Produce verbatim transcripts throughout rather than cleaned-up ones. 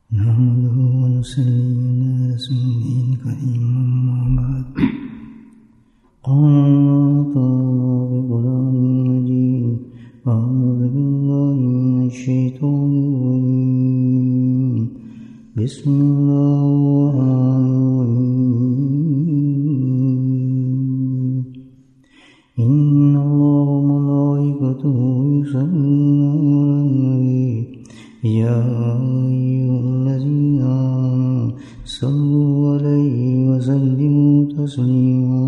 نحمده ونصلي على رسوله الكريم أما بعد قال الله بقرآن المجيد أعوذ بالله من الشيطان الرجيم بسم الله الرحمن الرحيم إن الله وملائكته يصلون على النبي يا أيها الذين آمنوا صلوا عليه وسلموا تسليما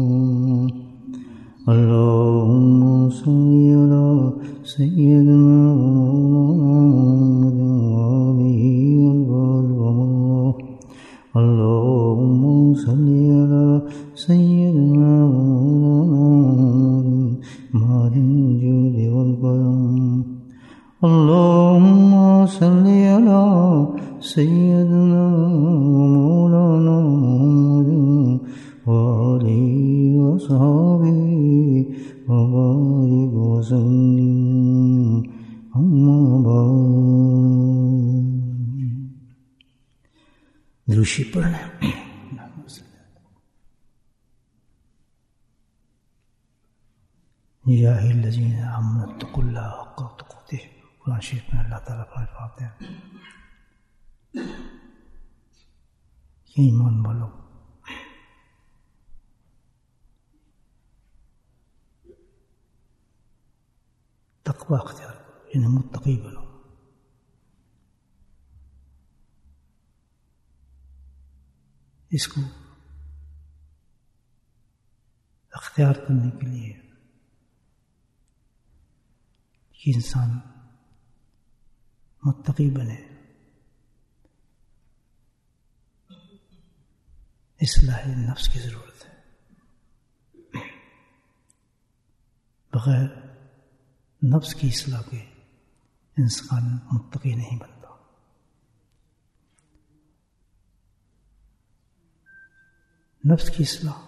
اللهم صل على سيدنا ومولانا وآله وصحبه اللهم صل على سيدنا ومولانا معدن الجود والكرم اللهم صل على سيدنا ومولانا محمد وآله وصحبه وبارك وسلم أما بعد دروشی پڑھنا یا ایھا الذین آمنوا اتقوا اللہ حق تقاته قرآن شریف میں اللہ تعالیٰ فرماتے ہیں کہ ایمان والو تقوی اختیار کرو یعنی متقی بنو اس کو اختیار کرنے کے لیے کہ انسان متقی بنے اصلاح نفس کی ضرورت ہے بغیر نفس کی اصلاح کے انسان متقی نہیں بنتا نفس کی اصلاح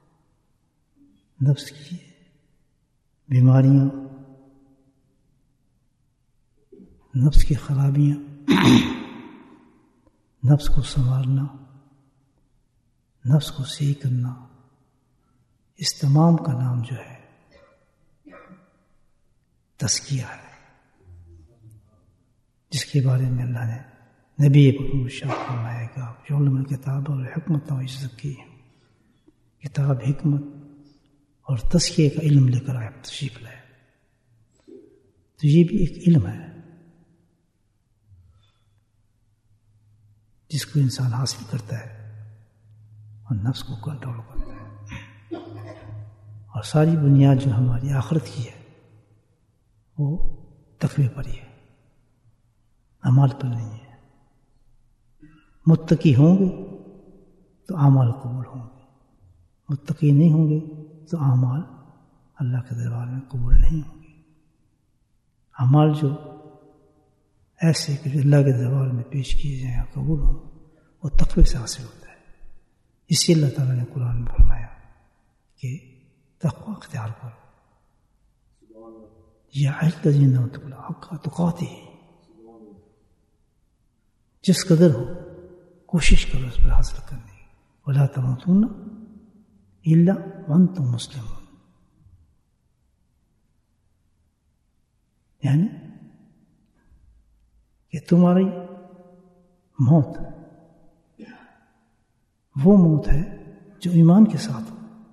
نفس کی بیماریاں نفس کی خرابیاں نفس کو سنبھالنا نفس کو صحیح کرنا اس تمام کا نام جو ہے تزکیہ ہے جس کے بارے میں اللہ نے نبی پاک شاہ فرمایا کہ آپ علم الکتاب اور حکمت و یزکی کتاب حکمت اور تزکیہ کا علم لے کر آپ تشریف لائے تو یہ بھی ایک علم ہے جس کو انسان حاصل کرتا ہے اور نفس کو کنٹرول کرتا ہے اور ساری بنیاد جو ہماری آخرت کی ہے وہ تقوی پر ہی ہے اعمال پر نہیں ہے متقی ہوں گے تو اعمال قبول ہوں گے متقی نہیں ہوں گے تو اعمال اللہ کے دربار میں قبول نہیں ہوں گے اعمال جو ایسے کہ جو اللہ کے دربار میں پیش کیے جائیں اور قبول ہوں وہ تقوی سے حاصل ہوتا ہے اسی اللہ تعالیٰ نے قرآن میں فرمایا کہ تقوی اختیار کرو یا الذین اتقوا اللہ حق تقاته جس قدر ہو کوشش کرو اس پر حاصل کرنے کی ولا تموتن الا وانتم مسلمون یعنی کہ تمہاری موت وہ موت ہے جو ایمان کے ساتھ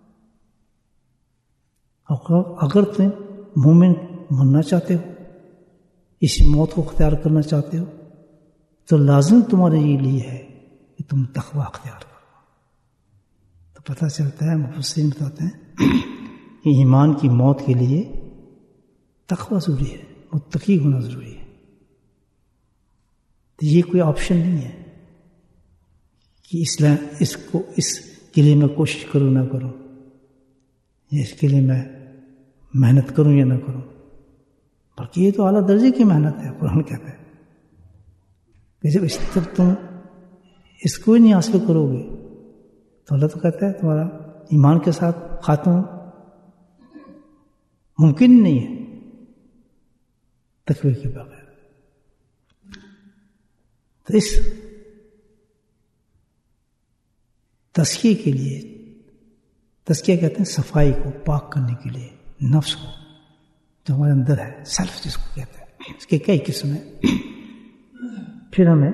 ہو اگر تم مومن مرنا چاہتے ہو اسی موت کو اختیار کرنا چاہتے ہو تو لازم تمہارے لیے ہے کہ تم تقوی اختیار کرو تو پتہ چلتا ہے مفسرین بتاتے ہیں کہ ایمان کی موت کے لیے تقوی ضروری ہے متقی ہونا ضروری ہے تو یہ کوئی آپشن نہیں ہے کہ اس لیے اس کو اس کے لیے میں کوشش کروں نہ کروں یا اس کے لیے میں محنت کروں یا نہ کروں بلکہ یہ تو اعلیٰ درجے کی محنت ہے قرآن کہتا ہے کہ جب اس تک تم اس کو ہی نہیں حاصل کرو گے تو اللہ تو کہتا ہے تمہارا ایمان کے ساتھ خاتمہ ممکن نہیں ہے تقوی کے بغیر. تو اس تزکیے کے لیے، تزکیہ کہتے ہیں صفائی کو، پاک کرنے کے لیے نفس کو جو ہمارے اندر ہے، سیلف جس کو کہتے ہیں، اس کے کئی قسم ہیں۔ پھر ہمیں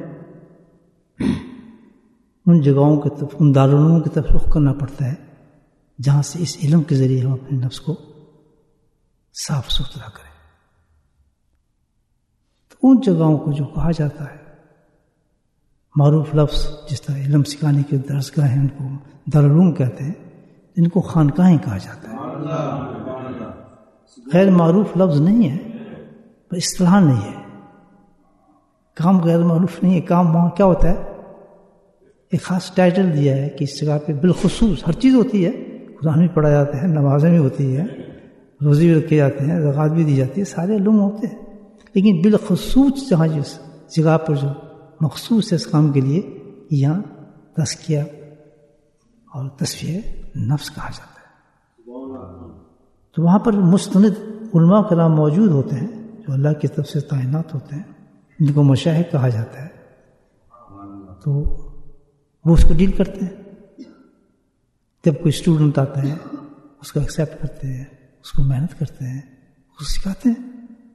ان جگہوں کی طرف، ان دارالعلوم کی طرف رخ کرنا پڑتا ہے جہاں سے اس علم کے ذریعے ہم اپنے نفس کو صاف ستھرا کریں۔ تو ان جگہوں کو جو کہا جاتا ہے معروف لفظ، جس طرح علم سکھانے کے درسگاہ ہیں ان کو دارالعلوم کہتے ہیں، ان کو خانقاہیں کہا جاتا ہے۔ غیر معروف لفظ نہیں ہے، پر اصطلاح نہیں ہے، کام غیر معروف نہیں ہے۔ کام وہاں کیا ہوتا ہے؟ ایک خاص ٹائٹل دیا ہے کہ اس جگہ پہ بالخصوص ہر چیز ہوتی ہے، قرآن بھی پڑھا جاتا ہے، نمازیں بھی ہوتی ہے، روزی بھی رکھے جاتے ہیں، زکوٰۃ بھی دی جاتی ہے، سارے علوم ہوتے ہیں، لیکن بالخصوص جہاں جس جگہ پر جو مخصوص ہے اس کام کے لیے، یہاں تزکیہ اور تصفیہ نفس کہا جاتا ہے۔ تو وہاں پر مستند علماء کرام موجود ہوتے ہیں جو اللہ کی طرف سے تعینات ہوتے ہیں، جن کو مشائخ کہا جاتا ہے، تو وہ اس کو ڈیل کرتے ہیں۔ جب کوئی اسٹوڈنٹ آتا ہے اس کو ایکسیپٹ کرتے ہیں، اس کو محنت کرتے ہیں، اس کو سکھاتے ہیں،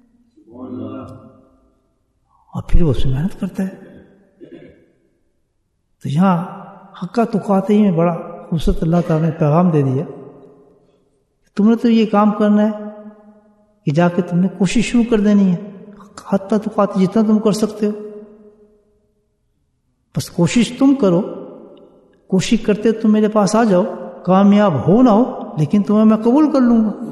اور پھر وہ اس میں محنت کرتا ہے۔ تو یہاں حقہ تقاتی میں بڑا خوبصورت اللہ تعالیٰ نے پیغام دے دیا، تم نے تو یہ کام کرنا ہے کہ جا کے تم نے کوشش شروع کر دینی ہے، حقہ تقاتی جتنا تم کر سکتے ہو، بس کوشش تم کرو، کوشش کرتے تم میرے پاس آ جاؤ، کامیاب ہو نہ ہو لیکن تمہیں میں قبول کر لوں گا۔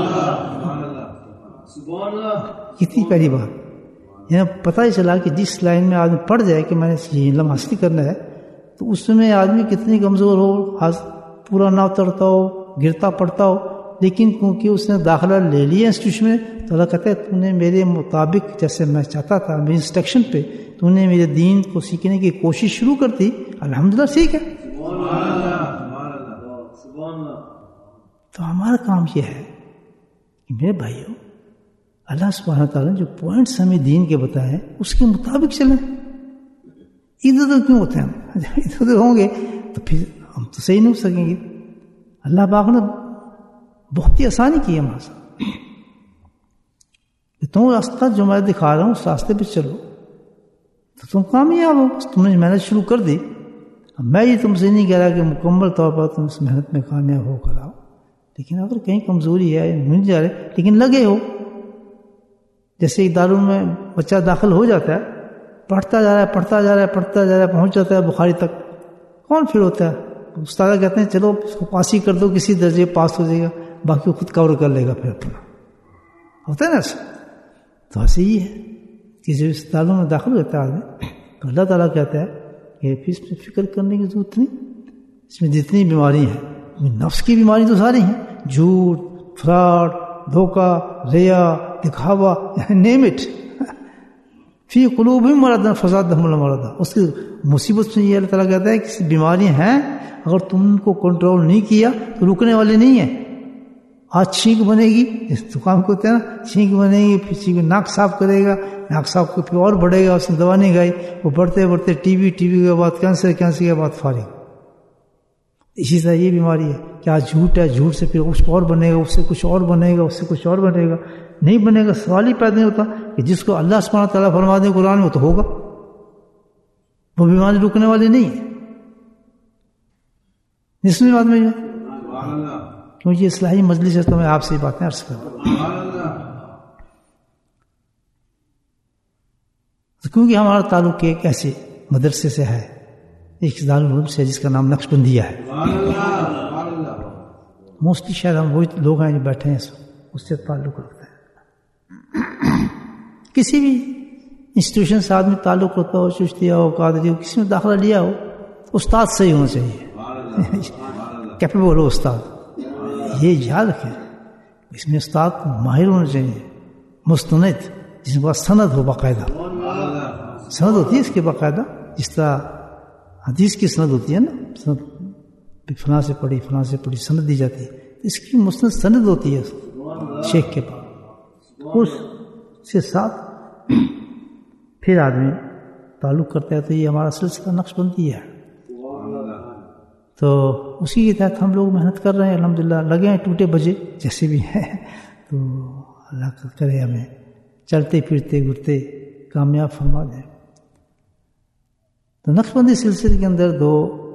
کتنی پہلی بات یہ پتہ ہی چلا کہ جس لائن میں آدمی پڑ جائے کہ میں نے یہ علم حاصل کرنا ہے، تو اس میں آدمی کتنی کمزور ہو، پورا نہ اترتا ہو، گرتا پڑتا ہو، لیکن کیونکہ اس نے داخلہ لے لیا انسٹیٹیوشن میں، تو اللہ کہتا ہے تو نے میرے مطابق جیسے میں چاہتا تھا، میری انسٹرکشن پہ تو نے میرے دین کو سیکھنے کی کوشش شروع کر دی، الحمدللہ ٹھیک ہے۔ تو ہمارا کام یہ ہے کہ میرے بھائیوں، اللہ سبحانہ تعالیٰ نے جو پوائنٹس ہمیں دین کے بتائے ہیں اس کے مطابق چلیں۔ ادھر ادھر کیوں ہوتے ہیں ہم؟ ادھر ادھر ہوں گے تو پھر ہم تو صحیح نہیں ہو سکیں گے۔ اللہ پاک نے بہت ہی آسانی کی ہے ہمارے ساتھ، تم راستہ جو میں دکھا رہا ہوں اس راستے پہ چلو تو تم کامیاب ہو۔ تم نے محنت شروع کر دی، میں یہ تم سے نہیں کہہ رہا کہ مکمل طور پر تم اس محنت میں کامیاب ہو کر آؤ، لیکن اگر کہیں کمزوری ہے، مل جا رہے لیکن لگے ہو، جیسے ایک دارالعلوم میں بچہ داخل ہو جاتا ہے، پڑھتا جا رہا ہے پڑھتا جا رہا ہے پڑھتا جا رہا ہے پہنچ جاتا ہے بخاری تک، کون پھر ہوتا ہے؟ استاد کہتے ہیں چلو اس کو پاس ہی کر دو، کسی درجے پاس ہو جائے گا، باقی خود کور کر لے گا، پھر اپنا ہوتا ہے نا ایسا۔ تو ایسے ہی ہے کہ جو اس تعلق میں داخل ہوتا ہے آدمی، تو اللہ تعالیٰ کہتا ہے کہ پھر اس میں فکر کرنے کی ضرورت نہیں، اس میں جتنی بیماری ہیں، نفس کی بیماری تو ساری ہیں، جھوٹ، فراڈ، دھوکہ، ریا، دکھاوا، نیم اٹ، فی قلوبہم مرض فزادہم اللہ مرضا۔ اس کی مصیبت میں یہ اللہ تعالیٰ کہتا ہے کہ بیماریاں ہیں، اگر تم ان کو کنٹرول نہیں کیا تو رکنے والے نہیں ہیں۔ آج چھینک بنے گی، اس دکان کو ہوتا ہے نا، چھینک بنے گی، پھر چھینک ناک صاف کرے گا، ناک صاف کو پھر اور بڑھے گا، اس نے دوا نہیں کھائی، وہ بڑھتے بڑھتے ٹی وی، ٹی وی کے بعد کینسر، کینسر کے بعد فارغ۔ اسی طرح یہ بیماری ہے کہ آج جھوٹ ہے، جھوٹ سے پھر کچھ اور بنے گا، اس سے کچھ اور بنے گا، اس سے کچھ اور بنے گا، نہیں بنے گا، سوال ہی پیدا نہیں ہوتا کہ جس کو اللہ سبحانہ تعالیٰ فرما دے قرآن میں تو ہوگا، وہ بیماری رکنے والی نہیں ہے۔ اس میں بات میں کیوں یہ اصلاحی مجلس ہے تو میں آپ سے یہ باتیں عرض کر رہا ہوں، کیونکہ ہمارا تعلق ایک ایسے مدرسے سے ہے، ایک دارالعلوم سے جس کا نام نقش بندیہ ہے۔ موسٹلی شاید ہم وہی لوگ ہیں جو بیٹھے ہیں اس سے تعلق رکھتے ہیں۔ کسی بھی انسٹیٹیوشن سے آدمی تعلق ہوتا ہو، چشتیہ ہو، قادری ہو، کسی میں داخلہ لیا ہو، استاد صحیح ہونا چاہیے، کیپیبل ہو استاد، یہ یاد رکھیں۔ اس میں استاد ماہر ہونا چاہیے، مستند، جس کے پاس سند ہو، باقاعدہ سند ہوتی ہے اس کے باقاعدہ، جس طرح حدیث کی سند ہوتی ہے نا، سند فلاں سے پڑھی فلاں سے پڑھی سند دی جاتی ہے، اس کی مستند سند ہوتی ہے شیخ کے پاس، اس سے ساتھ پھر آدمی تعلق کرتا ہے، تو یہ ہمارا سلسلہ نقش بندی ہے۔ تو اسی کے تحت ہم لوگ محنت کر رہے ہیں، الحمدللہ لگے ہیں ٹوٹے بجے جیسے بھی ہیں، تو اللہ کا کرے ہمیں چلتے پھرتے گرتے کامیاب فرما دیں۔ تو نقشبندی سلسلے کے اندر دو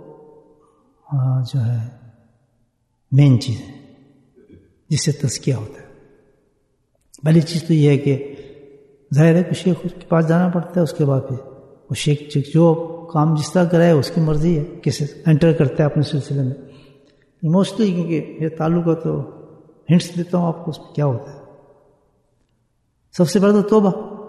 جو ہے مین چیزیں جس سے تزکیہ ہوتا ہے۔ پہلی چیز تو یہ ہے کہ ظاہر ہے کہ شیخ کے پاس جانا پڑتا ہے، اس کے بعد پھر وہ شیخ جو کام جس طرح کرائے اس کی مرضی ہے، کیسے انٹر کرتا ہے اپنے سلسلے میں۔ موسٹلی کیونکہ یہ تعلق ہے تو ہنٹس دیتا ہوں آپ کو اس میں کیا ہوتا ہے۔ سب سے پہلے تو توبہ،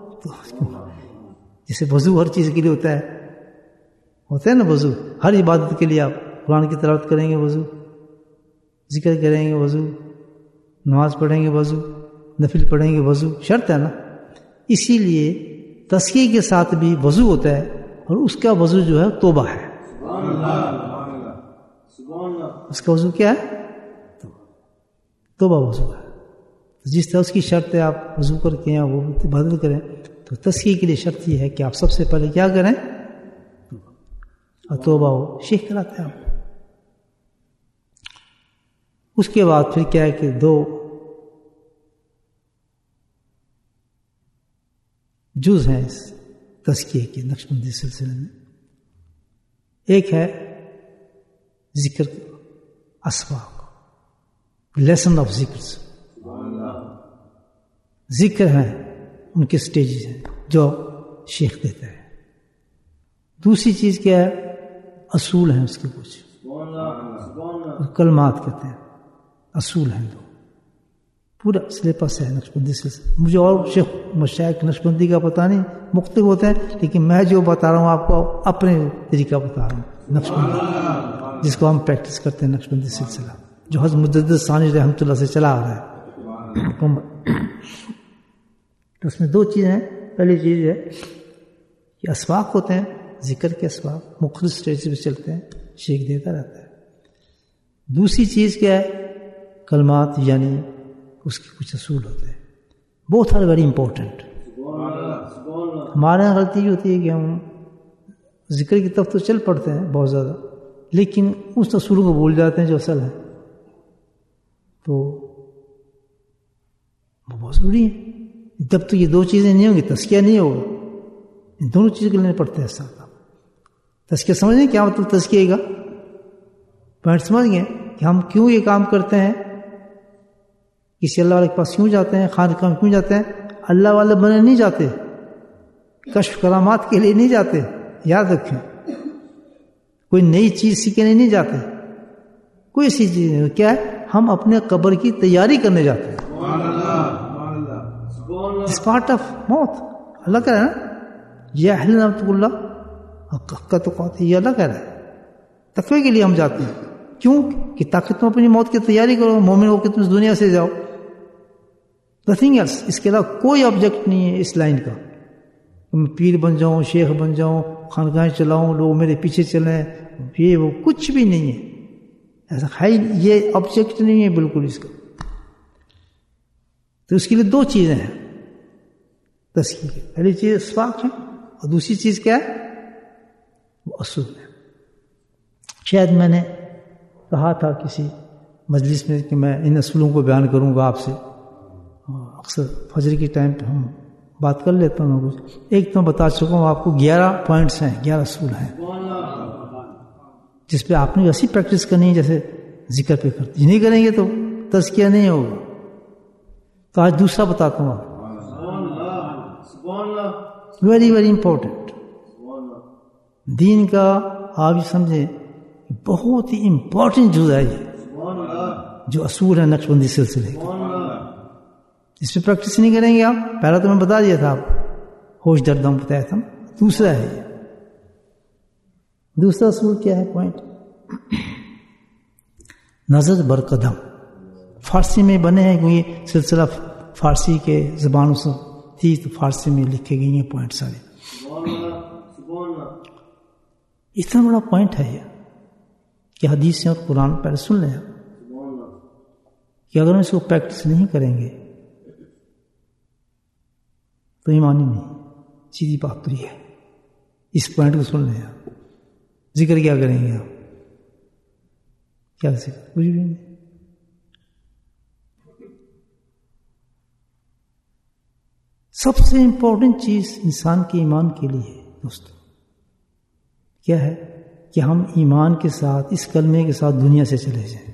جیسے وضو ہر چیز کے لیے ہوتا ہے ہوتا ہے نا، وضو ہر عبادت کے لیے، آپ قرآن کی تلاوت کریں گے وضو، ذکر کریں گے وضو، نماز پڑھیں گے وضو، نفل پڑھیں گے وضو، شرط ہے نا۔ اسی لیے تزکیے کے ساتھ بھی وضو ہوتا ہے، اور اس کا وضو جو ہے توبہ ہے۔ اس کا وضو کیا ہے؟ توبہ وضو ہے۔ جس طرح اس کی شرط ہے آپ وضو کر کے وہ عبادت کریں، تو تزکیے کے لیے شرط یہ ہے کہ آپ سب سے پہلے کیا کریں؟ اور توبہ ہو، شیخ کراتے ہیں آپ۔ اس کے بعد پھر کیا ہے کہ دو جز ہیں اس تزکیے کے نقشبندی سلسلے میں۔ ایک ہے ذکر اسباق، لیسن آف ذکر، ذکر ہیں ان کے سٹیجز ہیں جو شیخ دیتا ہے۔ دوسری چیز کیا ہے؟ اصول ہیں اس کے کچھ، کلمات کہتے ہیں، اصول ہیں دو، پورا سلیبس ہے نقشبندی سے۔ مجھے اور شیخ مشائخ نقشبندی کا پتہ نہیں، مختلف ہوتے ہیں، لیکن میں جو بتا رہا ہوں آپ کو اپنے طریقہ بتا رہا ہوں نقشبندی، جس کو ہم پریکٹس کرتے ہیں نقشبندی سلسلہ، جو حضرت مجدد ثانی رحمۃ اللہ سے چلا آ رہا ہے۔ تو اس میں دو چیزیں ہیں۔ پہلی چیز ہے کہ اسباق ہوتے ہیں، ذکر کے اسباق مختلف اسٹیج پہ چلتے ہیں، شیخ دیتا رہتا ہے۔ دوسری چیز کیا ہے؟ کلمات، یعنی اس کے کچھ اصول ہوتے ہیں۔ Both are very important. ہمارے یہاں غلطی یہ ہوتی ہے کہ ہم ذکر کی طرف تو چل پڑتے ہیں بہت زیادہ، لیکن اس اصولوں کو بھول جاتے ہیں جو اصل ہے، تو وہ بہت ضروری ہے۔ جب تو یہ دو چیزیں نہیں ہوں گی تزکیہ نہیں ہوگا، ان دونوں چیزوں کو لینے پڑتے ہیں ساتھ۔ تزکیہ سمجھ گئے کیا مطلب تزکیے کا؟ پوائنٹ سمجھ گئے کہ ہم کیوں یہ کام کرتے ہیں، کسی اللہ والے کے پاس کیوں جاتے ہیں، خانقاہ میں کیوں جاتے ہیں؟ اللہ والے بنے نہیں جاتے، کشف کرامات کے لیے نہیں جاتے، یاد رکھیں۔ کوئی نئی چیز سیکھنے نہیں جاتے، کوئی ایسی چیز نہیں۔ کیا ہے؟ ہم اپنے قبر کی تیاری کرنے جاتے ہیں۔ اس پارٹ آف موت اللہ کہہ رہا ہے نا، یہ اہل نعمت اللہ حق کا توقعات، یہ اللہ کہہ رہا ہے۔ تقوی کے لیے ہم جاتے ہیں، کیوں؟ کہ تاکہ تم اپنی موت کی تیاری کرو، مومن ہو کہ تم اس دنیا سے جاؤ، نتھنگ ایلس۔ اس کے علاوہ کوئی آبجیکٹ نہیں ہے اس لائن کا، میں پیر بن جاؤں، شیخ بن جاؤں، خانقاہیں چلاؤں، لوگ میرے پیچھے چلیں، یہ وہ کچھ بھی نہیں ہے، ایسا ہے، یہ آبجیکٹ نہیں ہے بالکل اس کا۔ تو اس کے لیے دو چیزیں ہیں تزکیے کی، پہلی چیز اسباق ہے، اور دوسری چیز کیا ہے؟ وہ اصول ہے۔ شاید میں نے کہا تھا کسی مجلس میں کہ میں ان اصولوں کو بیان کروں گا آپ سے، اکثر فجر کی ٹائم پہ ہم بات کر لیتا ہوں کچھ۔ ایک تو بتا چکا ہوں آپ کو، گیارہ پوائنٹس ہیں، گیارہ اصول ہیں، جس پہ آپ نے ویسی پریکٹس کرنی ہے جیسے ذکر پہ کرتے، یہ نہیں کریں گے تو تزکیہ نہیں ہوگا۔ تو آج دوسرا بتاتا ہوں آپ، ویری ویری امپورٹنٹ۔ دین کا آپ یہ سمجھیں بہت ہی امپورٹنٹ جز ہے یہ، جو اصول ہے نقشبندی سلسلے کا۔ اس پہ پریکٹس نہیں کریں گے آپ، پہلا تو میں بتا دیا تھا، آپ ہوش دردم بتایا تھا۔ دوسرا ہے یہ، دوسرا اصول کیا ہے پوائنٹ؟ نظر برقدم۔ فارسی میں بنے ہیں کیونکہ سلسلہ فارسی کے زبانوں سے تھی، تو فارسی میں لکھے گئی ہیں پوائنٹ سارے۔ اتنا بڑا پوائنٹ ہے یہ کہ حدیث اور قرآن پہلے سن لیں کہ اگر ہم اس کو پریکٹس نہیں کریں گے تو ایمان ہی نہیں، سیدھی بات تو یہ ہے۔ اس پوائنٹ کو سن لیں آپ، ذکر کیا کریں گے آپ؟ کیا ذکر؟ کچھ بھی نہیں. سب سے امپورٹنٹ چیز انسان کے ایمان کے لیے ہے دوستو کیا ہے کہ ہم ایمان کے ساتھ اس کلمے کے ساتھ دنیا سے چلے جائیں.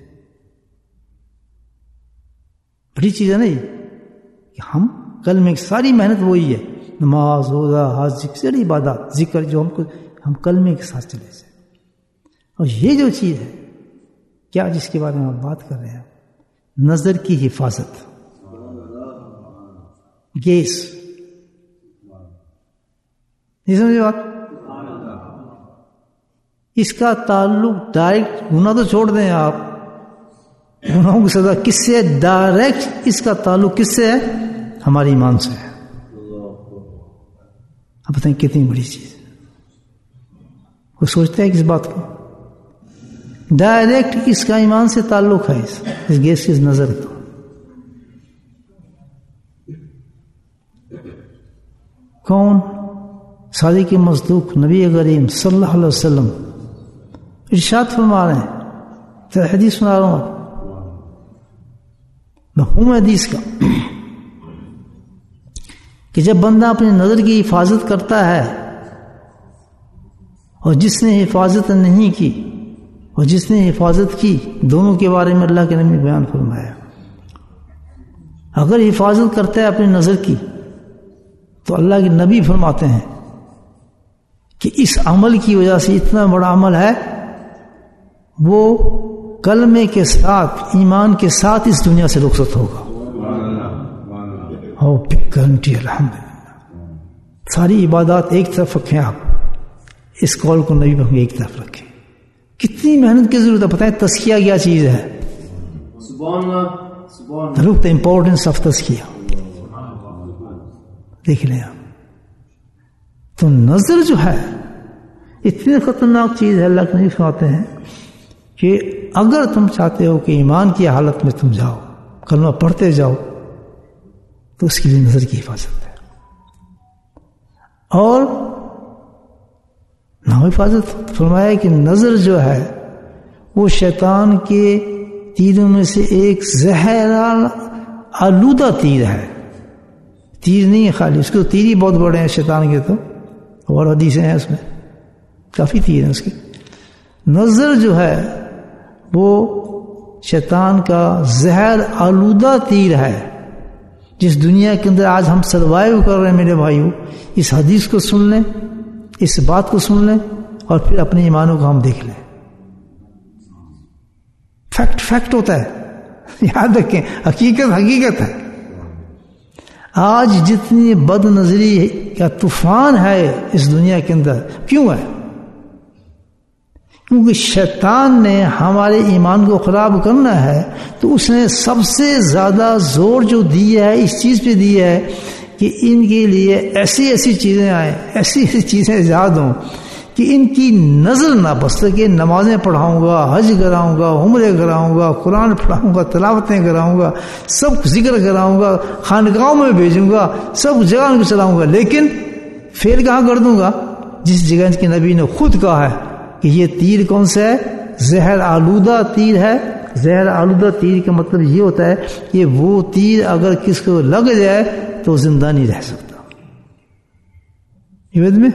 بڑی چیز ہے نا یہ کہ ہم کلمے کی ساری محنت وہی ہے، نماز روزہ حج ساری عبادات ذکر جو ہم کو ہم کلمے کے ساتھ چلے جائیں. اور یہ جو چیز ہے کیا جس کے بارے میں آپ بات کر رہے ہیں نظر کی حفاظت، گیس، نہیں سمجھے بات؟ اس کا تعلق ڈائریکٹ گناہ تو چھوڑ دیں آپ، گناہوں کی سزا کس سے ہے؟ ڈائریکٹ اس کا تعلق کس سے ہے؟ ہمارے ایمان سے ہے. اب بتائیں کتنی بڑی چیز. کوئی سوچتا ہے کہ اس بات کو ڈائریکٹ اس کا ایمان سے تعلق ہے، اس, اس گیس کی نظر تو. کون؟ صادق مصدوق نبی کریم صلی اللہ علیہ وسلم ارشاد فرما رہے ہیں، حدیث سنا رہا ہوں مفہوم حدیث کا کہ جب بندہ اپنی نظر کی حفاظت کرتا ہے اور جس نے حفاظت نہیں کی اور جس نے حفاظت کی، دونوں کے بارے میں اللہ کے نبی نے بیان فرمایا. اگر حفاظت کرتا ہے اپنی نظر کی تو اللہ کے نبی فرماتے ہیں کہ اس عمل کی وجہ سے اتنا بڑا عمل ہے، وہ کلمے کے ساتھ ایمان کے ساتھ اس دنیا سے رخصت ہوگا. او بگ گارنٹی الحمدللہ. ساری عبادات ایک طرف رکھیں آپ، اس قول کو نبی پر ایک طرف رکھیں. کتنی محنت کی ضرورت ہے. پتہ ہے تزکیہ کیا چیز ہے؟ سبحان اللہ سبحان اللہ. لک دا امپورٹنس آف تزکیہ دیکھ لیں آپ. تو نظر جو ہے اتنی خطرناک چیز ہے، اللہ کے نبی فرماتے ہیں کہ اگر تم چاہتے ہو کہ ایمان کی حالت میں تم جاؤ، کلمہ پڑھتے جاؤ، تو اس کے لیے نظر کی حفاظت ہے. اور نہ حفاظت فرمایا کہ نظر جو ہے وہ شیطان کے تیروں میں سے ایک زہر آلودہ تیر ہے. تیر نہیں ہے خالی، اس کے تو تیر ہی بہت بڑے ہیں شیطان کے، تو اور حدیثیں ہیں اس میں کافی تیر ہیں اس کی. نظر جو ہے وہ شیطان کا زہر آلودہ تیر ہے. جس دنیا کے اندر آج ہم سروائیو کر رہے ہیں میرے بھائیوں، اس حدیث کو سن لیں، اس بات کو سن لیں اور پھر اپنے ایمانوں کو ہم دیکھ لیں. فیکٹ فیکٹ ہوتا ہے، یاد رکھیں، حقیقت حقیقت ہے. آج جتنی بد نظری کا طوفان ہے اس دنیا کے اندر، کیوں ہے؟ کیونکہ شیطان نے ہمارے ایمان کو خراب کرنا ہے، تو اس نے سب سے زیادہ زور جو دیا ہے اس چیز پہ دیا ہے کہ ان کے لیے ایسی ایسی چیزیں آئیں، ایسی ایسی چیزیں ایجاد ہوں کہ ان کی نظر نہ بس سکے. نمازیں پڑھاؤں گا، حج کراؤں گا، عمرے کراؤں گا، قرآن پڑھاؤں گا، تلاوتیں کراؤں گا، سب ذکر کراؤں گا، خانقاہوں میں بھیجوں گا، سب جگہ ان کو چلاؤں گا، لیکن فیل کہاں کر دوں گا؟ جس جگہ کے نبی نے خود کہا ہے کہ یہ تیر کون سا ہے؟ زہر آلودہ تیر ہے. زہر آلودہ تیر کا مطلب یہ ہوتا ہے کہ وہ تیر اگر کس کو لگ جائے تو زندہ نہیں رہ سکتا. یہ میں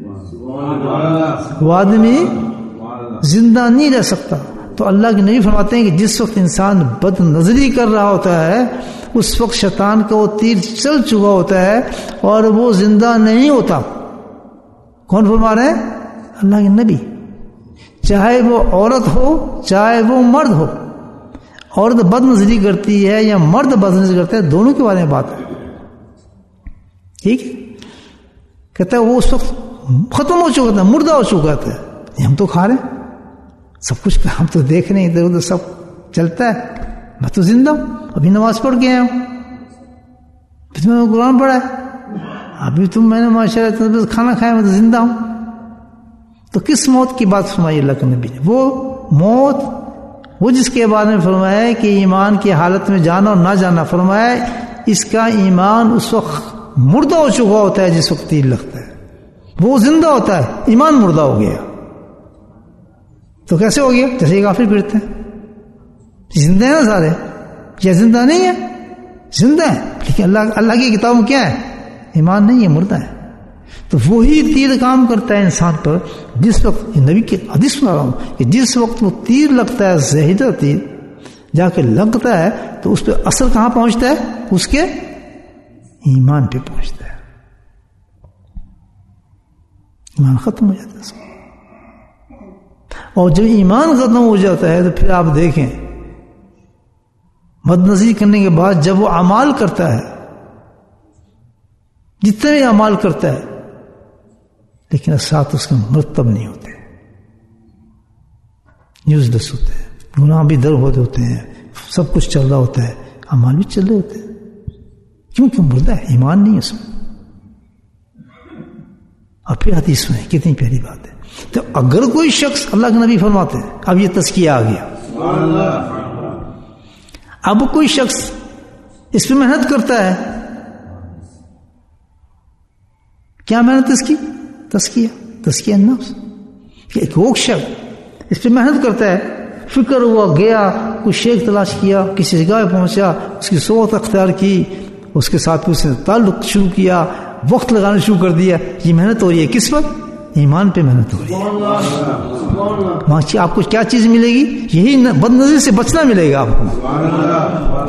وہ آدمی زندہ نہیں رہ سکتا. تو اللہ کے نبی فرماتے ہیں کہ جس وقت انسان بد نظری کر رہا ہوتا ہے اس وقت شیطان کا وہ تیر چل چکا ہوتا ہے اور وہ زندہ نہیں ہوتا. کون فرما رہے ہیں؟ اللہ کے نبی. چاہے وہ عورت ہو چاہے وہ مرد ہو، عورت بد نظری کرتی ہے یا مرد بد نظری کرتا ہے، دونوں کے بارے میں بات ہے. ٹھیک ہے، کہتا ہے وہ اس وقت ختم ہو چکا تھا، مردہ ہو چکا تھا. ہم تو کھا رہے ہیں سب کچھ، ہم تو دیکھ رہے ہیں ادھر ادھر سب چلتا ہے. میں تو زندہ ہوں، ابھی نماز پڑھ کے آیا ہوں، پھر میں نے قرآن پڑھا ہے، ابھی تم میں نے ماشاء اللہ کھانا کھایا، میں تو زندہ ہوں. تو کس موت کی بات فرمائی اللہ کے نبی نے؟ وہ موت وہ جس کے بارے میں فرمایا ہے کہ ایمان کی حالت میں جانا اور نہ جانا. فرمایا اس کا ایمان اس وقت مردہ ہو چکا ہوتا ہے جس وقت تیر لگتا ہے، وہ زندہ ہوتا ہے، ایمان مردہ ہو گیا. تو کیسے ہو گیا؟ جیسے کافر پھرتے ہیں. زندہ ہے نا سارے، یا زندہ نہیں ہے؟ زندہ ہے، لیکن اللہ اللہ کی کتاب میں کیا ہے؟ ایمان نہیں ہے، مردہ ہے۔ تو وہی تیر کام کرتا ہے انسان پر جس وقت، نبی کی حدیث سنا رہا ہوں کہ جس وقت وہ تیر لگتا ہے، زہریلا تیر جا کے لگتا ہے تو اس پہ اثر کہاں پہنچتا ہے؟ اس کے ایمان پہ پہنچتا ہے، ایمان ختم ہو جاتا ہے۔ اور جب ایمان ختم ہو جاتا ہے تو پھر آپ دیکھیں بد نظری کرنے کے بعد جب وہ اعمال کرتا ہے، جتنے بھی اعمال کرتا ہے، لیکن ساتھ اس کے مرتب نہیں ہوتے، یوز لیس ہوتے ہیں، گناہ بھی در ہوتے ہوتے ہیں، سب کچھ چل رہا ہوتا ہے، اعمال بھی چل رہے ہوتے ہیں، کیونکہ مردہ ہے، ایمان نہیں ہے اس میں۔ اور پھر حدیث میں کتنی پیاری بات ہے۔ تو اگر کوئی شخص، اللہ کے نبی فرماتے ہیں، اب یہ تزکیہ آ گیا، اب کوئی شخص اس پہ محنت کرتا ہے، کیا محنت اس کی؟ تزکیہ، تزکیہ النفس، کہ ایک وہ شخص اس پہ محنت کرتا ہے، فکر ہوا، گیا کوئی شیخ تلاش کیا، کسی جگہ پہنچا، اس کی صحبت اختیار کی، اس کے ساتھ اس نے تعلق شروع کیا، وقت لگانا شروع کر دیا، یہ محنت ہو رہی ہے کس پر؟ ایمان پہ محنت ہو رہی ہے۔ وہاں آپ کو کیا چیز ملے گی؟ یہی بد نظری سے بچنا ملے گا آپ کو،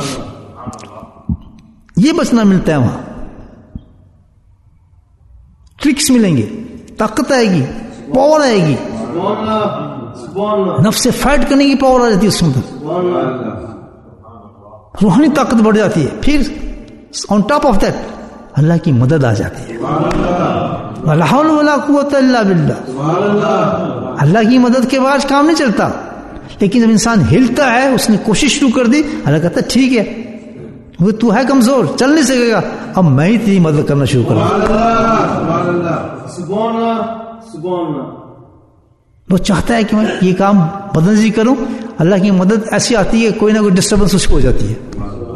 یہ بچنا ملتا ہے، وہاں ٹرکس ملیں گے، طاقت آئے گی، پاور آئے گی، نفس سے فائٹ کرنے کی پاور آ جاتی ہے اس میں، روحانی طاقت بڑھ جاتی ہے۔ پھر آن ٹاپ آف دیٹ اللہ کی مدد آ جاتی ہے، وَلَا حَوْلَ وَلَا قُوَّةَ إِلَّا بِاللَّهِ، اللہ کی مدد کے بعد کام نہیں چلتا۔ لیکن جب انسان ہلتا ہے، اس نے کوشش شروع کر دی، اللہ کہتا ہے ٹھیک ہے، وہ تو ہے کمزور، چل نہیں سکے گا، اب میں ہی تیری مدد کرنا شروع کروں۔ وہ چاہتا ہے کہ میں یہ کام بدنظری کروں، اللہ کی مدد ایسی آتی ہے کوئی نہ کوئی ڈسٹربنس اس کو ہو جاتی ہے،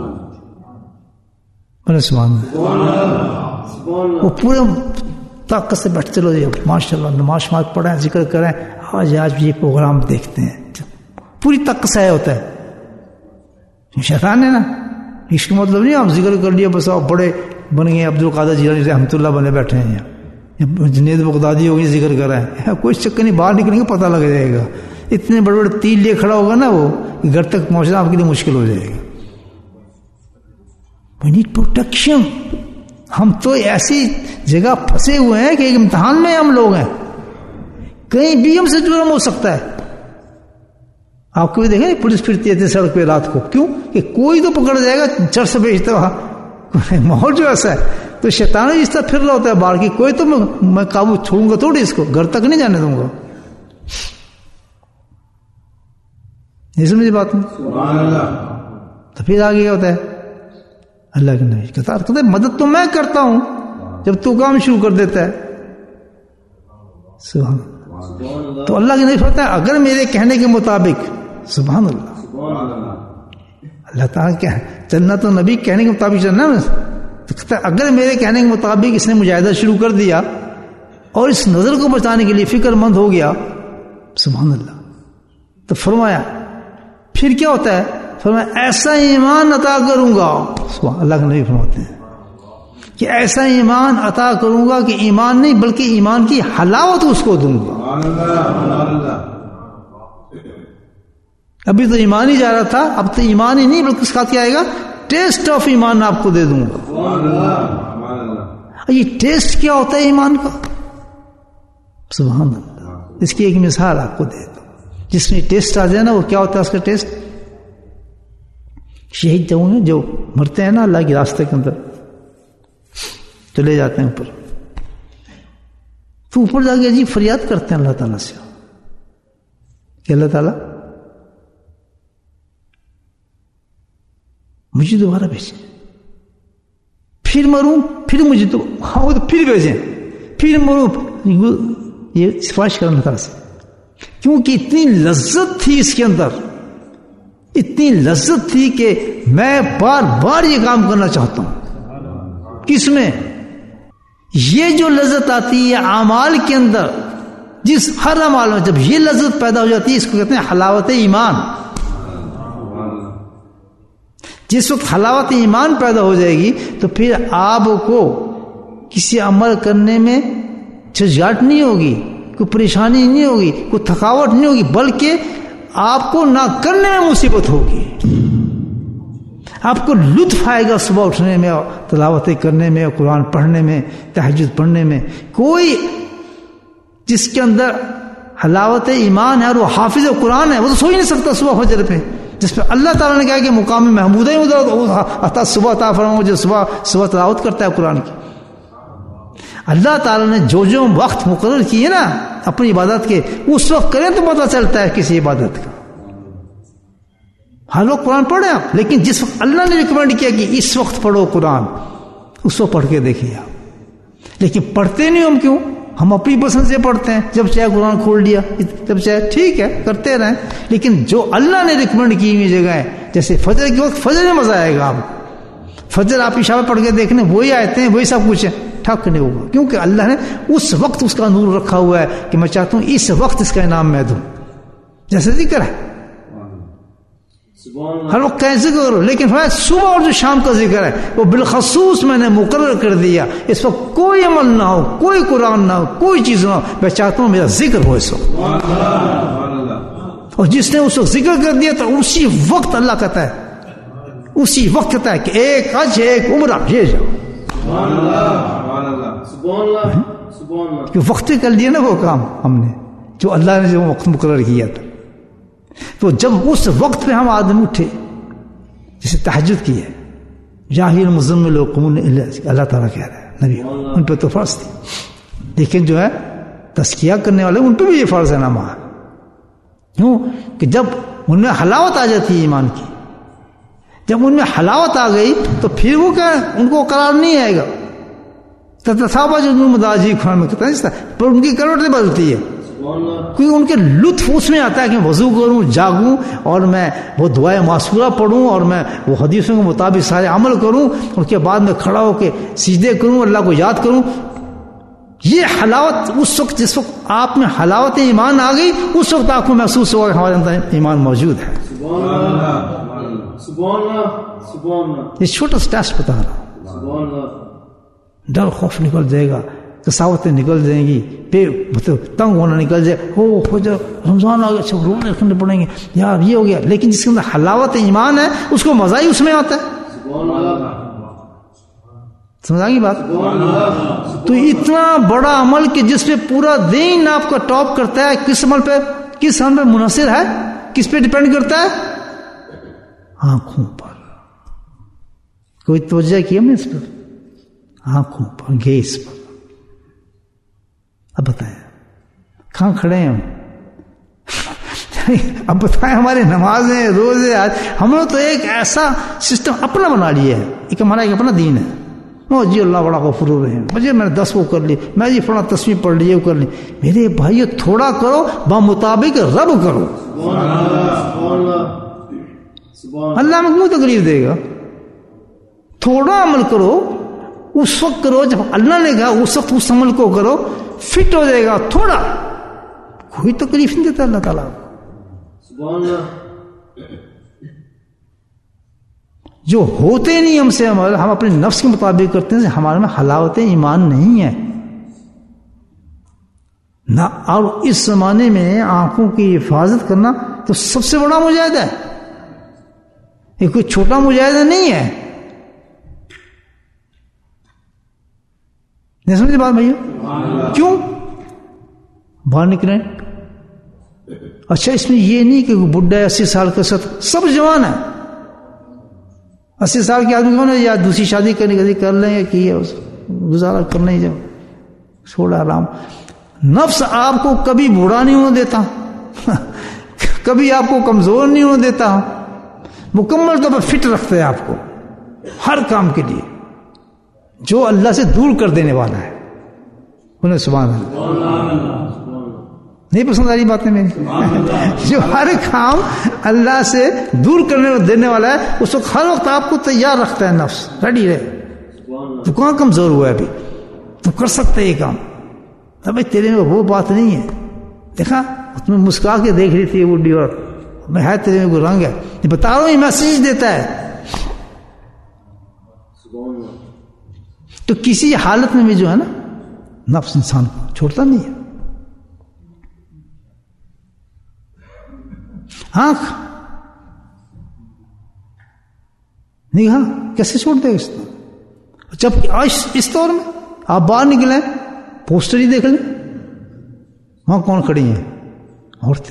سبحان اللہ، وہ پورے طاقت سے بیٹھ چلو جی ماشاء اللہ، نماز شماز پڑھیں، ذکر کریں، آج آج یہ پروگرام دیکھتے ہیں، پوری طاقت سے آیا ہوتا ہے، شیطان ہے نا، اس کا مطلب نہیں آپ ذکر کر لیا بس آپ بڑے بن گئے، عبد القادر جیلانی رحمۃ اللہ بنے بیٹھے ہیں، یا جنید بغدادی ہو گئی ذکر کر رہے ہیں، کوئی چکر نہیں، باہر نکلیں گے پتہ لگ جائے گا، اتنے بڑے بڑے تیر لیے کھڑا ہوگا نا وہ، گھر تک پہنچنا آپ کے لیے مشکل ہو جائے گا۔ We need protection۔ ہم تو ایسی جگہ پھنسے ہوئے ہیں کہ ایک امتحان میں ہم لوگ ہیں، کہیں بھی ہم سے جرم ہو سکتا ہے۔ آپ کو بھی دیکھیں پولیس پھرتی ہے سڑک پہ رات کو، کیوں کہ کوئی تو پکڑ جائے گا، چرس بیچتا وہاں، ماحول جو ایسا ہے، تو شیطان اس طرح پھر رہا ہوتا ہے باہر کی، کوئی تو میں قابو چھوڑوں گا تھوڑی، اس کو گھر تک نہیں جانے دوں گا۔ یہ سمجھے بات میں؟ تو پھر آگے کیا ہوتا ہے؟ اللہ کے نبی کہتا ہے مدد تو میں کرتا ہوں جب تو کام شروع کر دیتا ہے، سبحان اللہ۔ تو اللہ کے نبی فرماتا ہے اگر میرے کہنے کے مطابق، سبحان اللہ، اللہ تعالیٰ کیا چلنا تو نبی کہنے کے مطابق چلنا ہے، تو کہتا ہے اگر میرے کہنے کے مطابق اس نے مجاہدہ شروع کر دیا اور اس نظر کو بچانے کے لیے فکر مند ہو گیا، سبحان اللہ، تو فرمایا پھر کیا ہوتا ہے؟ فرمایا ایسا ایمان عطا کروں گا، اللہ کے نبی فرماتے ہیں کہ ایسا ایمان عطا کروں گا کہ ایمان نہیں بلکہ ایمان کی حلاوت اس کو دوں گا۔ ابھی تو ایمان ہی جا رہا تھا، اب تو ایمان ہی نہیں بلکہ اس کا کیا آئے گا؟ ٹیسٹ آف ایمان آپ کو دے دوں گا۔ یہ ٹیسٹ کیا ہوتا ہے ایمان کا؟ سبحان اللہ، اس کی ایک مثال آپ کو دے دوں، جس میں ٹیسٹ آ جائے نا، وہ کیا ہوتا ہے اس کا ٹیسٹ؟ شہید جو ہیں جو مرتے ہیں نا اللہ کے راستے کے اندر، چلے جاتے ہیں اوپر، تو اوپر جا کے عجیب فریاد کرتے ہیں اللہ تعالیٰ سے کہ اللہ تعالیٰ مجھے دوبارہ بھیجیں، پھر مروں، پھر مجھے تو ہاں وہ تو پھر بھیجیں، پھر مروں، یہ سفارش کرنا تعالیٰ سے، کیونکہ اتنی لذت تھی اس کے اندر، اتنی لذت تھی کہ میں بار بار یہ کام کرنا چاہتا ہوں۔ کس میں؟ یہ جو لذت آتی ہے اعمال کے اندر، جس ہر عمل میں جب یہ لذت پیدا ہو جاتی ہے، اس کو کہتے ہیں حلاوت ایمان۔ جس وقت حلاوت ایمان پیدا ہو جائے گی تو پھر آپ کو کسی عمل کرنے میں جھجھاٹ نہیں ہوگی، کوئی پریشانی نہیں ہوگی، کوئی تھکاوٹ نہیں ہوگی، بلکہ آپ کو نہ کرنے میں مصیبت ہوگی. آپ کو لطف آئے گا صبح اٹھنے میں اور تلاوتیں کرنے میں اور قرآن پڑھنے میں، تہجد پڑھنے میں. کوئی جس کے اندر حلاوت ایمان ہے اور وہ حافظ قرآن ہے وہ تو سو ہی نہیں سکتا صبح فجر پہ، جس پہ اللہ تعالیٰ نے کہا کہ مقام محمود ہے ادھر صبح عطا فرماؤ جو صبح صبح تلاوت کرتا ہے قرآن کی. اللہ تعالیٰ نے جو جو وقت مقرر کیے نا اپنی عبادت کے، اس وقت کریں تو پتہ چلتا ہے کسی عبادت کا. ہر لوگ قرآن پڑھیں آپ، لیکن جس وقت اللہ نے ریکمینڈ کیا کہ اس وقت پڑھو قرآن، اس وقت پڑھ کے دیکھیے آپ. لیکن پڑھتے نہیں ہم، کیوں؟ ہم اپنی پسند سے پڑھتے ہیں، جب چاہے قرآن کھول لیا، جب چاہے ٹھیک ہے کرتے رہیں. لیکن جو اللہ نے ریکمینڈ کی ہوئی جگہ ہے، جیسے فجر کے وقت، فجر میں مزہ آئے گا. آپ فجر آپ عشاء پڑھ کے دیکھنے وہی آیتیں ہیں، وہی سب کچھ ہے، ٹھک نہیں ہوگا، کیونکہ اللہ نے اس وقت اس کا نور رکھا ہوا ہے کہ میں چاہتا ہوں اس وقت اس کا انعام میں دوں. جیسے ذکر ہے ہر وقت کا ذکر کرو، لیکن صبح اور جو شام کا ذکر ہے وہ بالخصوص میں نے مقرر کر دیا. اس وقت کوئی عمل نہ ہو، کوئی قرآن نہ ہو، کوئی چیز نہ ہو، میں چاہتا ہوں میرا ذکر ہو اس وقت. اور جس نے اس وقت ذکر کر دیا تو اسی وقت اللہ کہتا ہے، اسی وقت کہتا ہے کہ ایک حج ایک عمرہ یہ جاؤ. کہ وقت کر لیا نا وہ کام ہم نے، جو اللہ نے جو وقت مقرر کیا تھا. تو جب اس وقت پہ ہم آدمی اٹھے، جسے تہجد کی ہے، جاہی المزمل قوم، اللہ تعالیٰ کہہ رہا ہے نبی ان پہ تو فرض تھی، لیکن جو ہے تزکیہ کرنے والے ان پہ بھی یہ فرض ہے نماز. کیوں کہ جب ان میں حلاوت آ جاتی ہے ایمان کی، جب ان میں حلاوت آ گئی تو پھر وہ کیا ان کو قرار نہیں آئے گا. تتصابہ جو مداجی خان میں کہتا ہے پر ان کی کروٹیں بدلتی ہے، کیونکہ ان کے لطف اس میں آتا ہے کہ وضو کروں، جاگوں اور میں وہ دعائیں معصورہ پڑھوں اور میں وہ حدیثوں کے مطابق سارے عمل کروں، اس کے بعد میں کھڑا ہو کے سجدے کروں، اللہ کو یاد کروں. یہ حلاوت اس وقت، جس وقت آپ میں حلاوت ایمان آ گئی، اس وقت آپ کو محسوس ہوگا کہ ہمارے اندر ایمان موجود ہے. یہ چھوٹا سا ٹیسٹ بتا رہا ہوں. ڈر خوف نکل جائے گا، کساوتیں نکل جائیں گی، پہ تنگ ہونا نکل جائے، ہو فجر رمضان آ گیا، اچھا روزے رکھنے پڑیں گے یار، یہ ہو گیا. لیکن جس کے اندر حلاوت ایمان ہے اس کو مزہ ہی اس میں آتا ہے. سمجھ آ گئی بات؟ تو اتنا بڑا عمل کہ جس پہ پورا دین آپ کا ٹاپ کرتا ہے، کس عمل پہ، کس عمل پہ منحصر ہے، کس پہ ڈیپینڈ کرتا ہے؟ آنکھوں پر. کوئی توجہ کی ہم نے اس پر؟ آنکھوں پر، گیس پر. اب بتائیں کہاں کھڑے ہیں ہم؟ اب بتائیں ہماری نمازیں، روزے، آج ہم نے تو ایک ایسا سسٹم اپنا بنا لیا ہے، ایک ہمارا ایک اپنا دین ہے. او جی اللہ بڑا غفور رحیم، مجھے میں نے دس وہ کر لی، میں جی فلاں تسبیح پڑھ لی، وہ کر لی. میرے بھائی تھوڑا کرو با مطابق رب کرو. اللہ میں کیوں تکلیف دے گا؟ تھوڑا عمل کرو، اس وقت کرو جب اللہ نے کہا، اس وقت اس عمل کو کرو، فٹ ہو جائے گا. تھوڑا کوئی تکلیف نہیں دیتا اللہ تعالیٰ کو. جو ہوتے نہیں ہم سے عمل، ہم اپنے نفس کے مطابق کرتے ہیں، ہمارے میں حلاوت ایمان نہیں ہے نہ. اور اس زمانے میں آنکھوں کی حفاظت کرنا تو سب سے بڑا مجاہدہ ہے، یہ کوئی چھوٹا مجاہدہ نہیں ہے. نہیں سمجھے بات بھائی؟ کیوں باہر نکلے؟ اچھا اس میں یہ نہیں کہ بڈھا ہے اسی سال کا، سب جوان ہے. اسی سال کے آدمی کون ہے؟ یا دوسری شادی کرنے کبھی کر لیں یا کی ہے، گزارا کرنا ہی، جب چھوڑا آرام. نفس آپ کو کبھی بوڑھا نہیں ہونے دیتا، کبھی آپ کو کمزور نہیں ہونے دیتا، مکمل طور پر فٹ رکھتا ہے آپ کو ہر کام کے لیے، جو اللہ سے دور کر دینے والا ہے. انہیں سبحان اللہ. نہیں پسند آ رہی باتیں میری؟ جو ہر کام اللہ سے دور کرنے دینے والا ہے، اس وقت ہر وقت آپ کو تیار رکھتا ہے، نفس ریڈی رہے. تو کہاں کمزور ہوا ہے ابھی؟ تو کر سکتے یہ کام. ابھی تیرے میں وہ بات نہیں ہے. دیکھا تمہیں مسکرا کے دیکھ رہی تھی بوڑھی عورت، میں ہے تیرے میں کوئی رنگ ہے، بتا رہا ہوں یہ میسیج دیتا ہے. تو کسی حالت میں بھی جو ہے نا نفس انسان کو چھوڑتا نہیں ہے. آنکھ نگاہ کیسے چھوڑ دے اس طور؟ جب آج اس طور میں آپ باہر نکلیں پوسٹر ہی دیکھ لیں, وہاں کون کھڑی ہیں؟ عورتیں.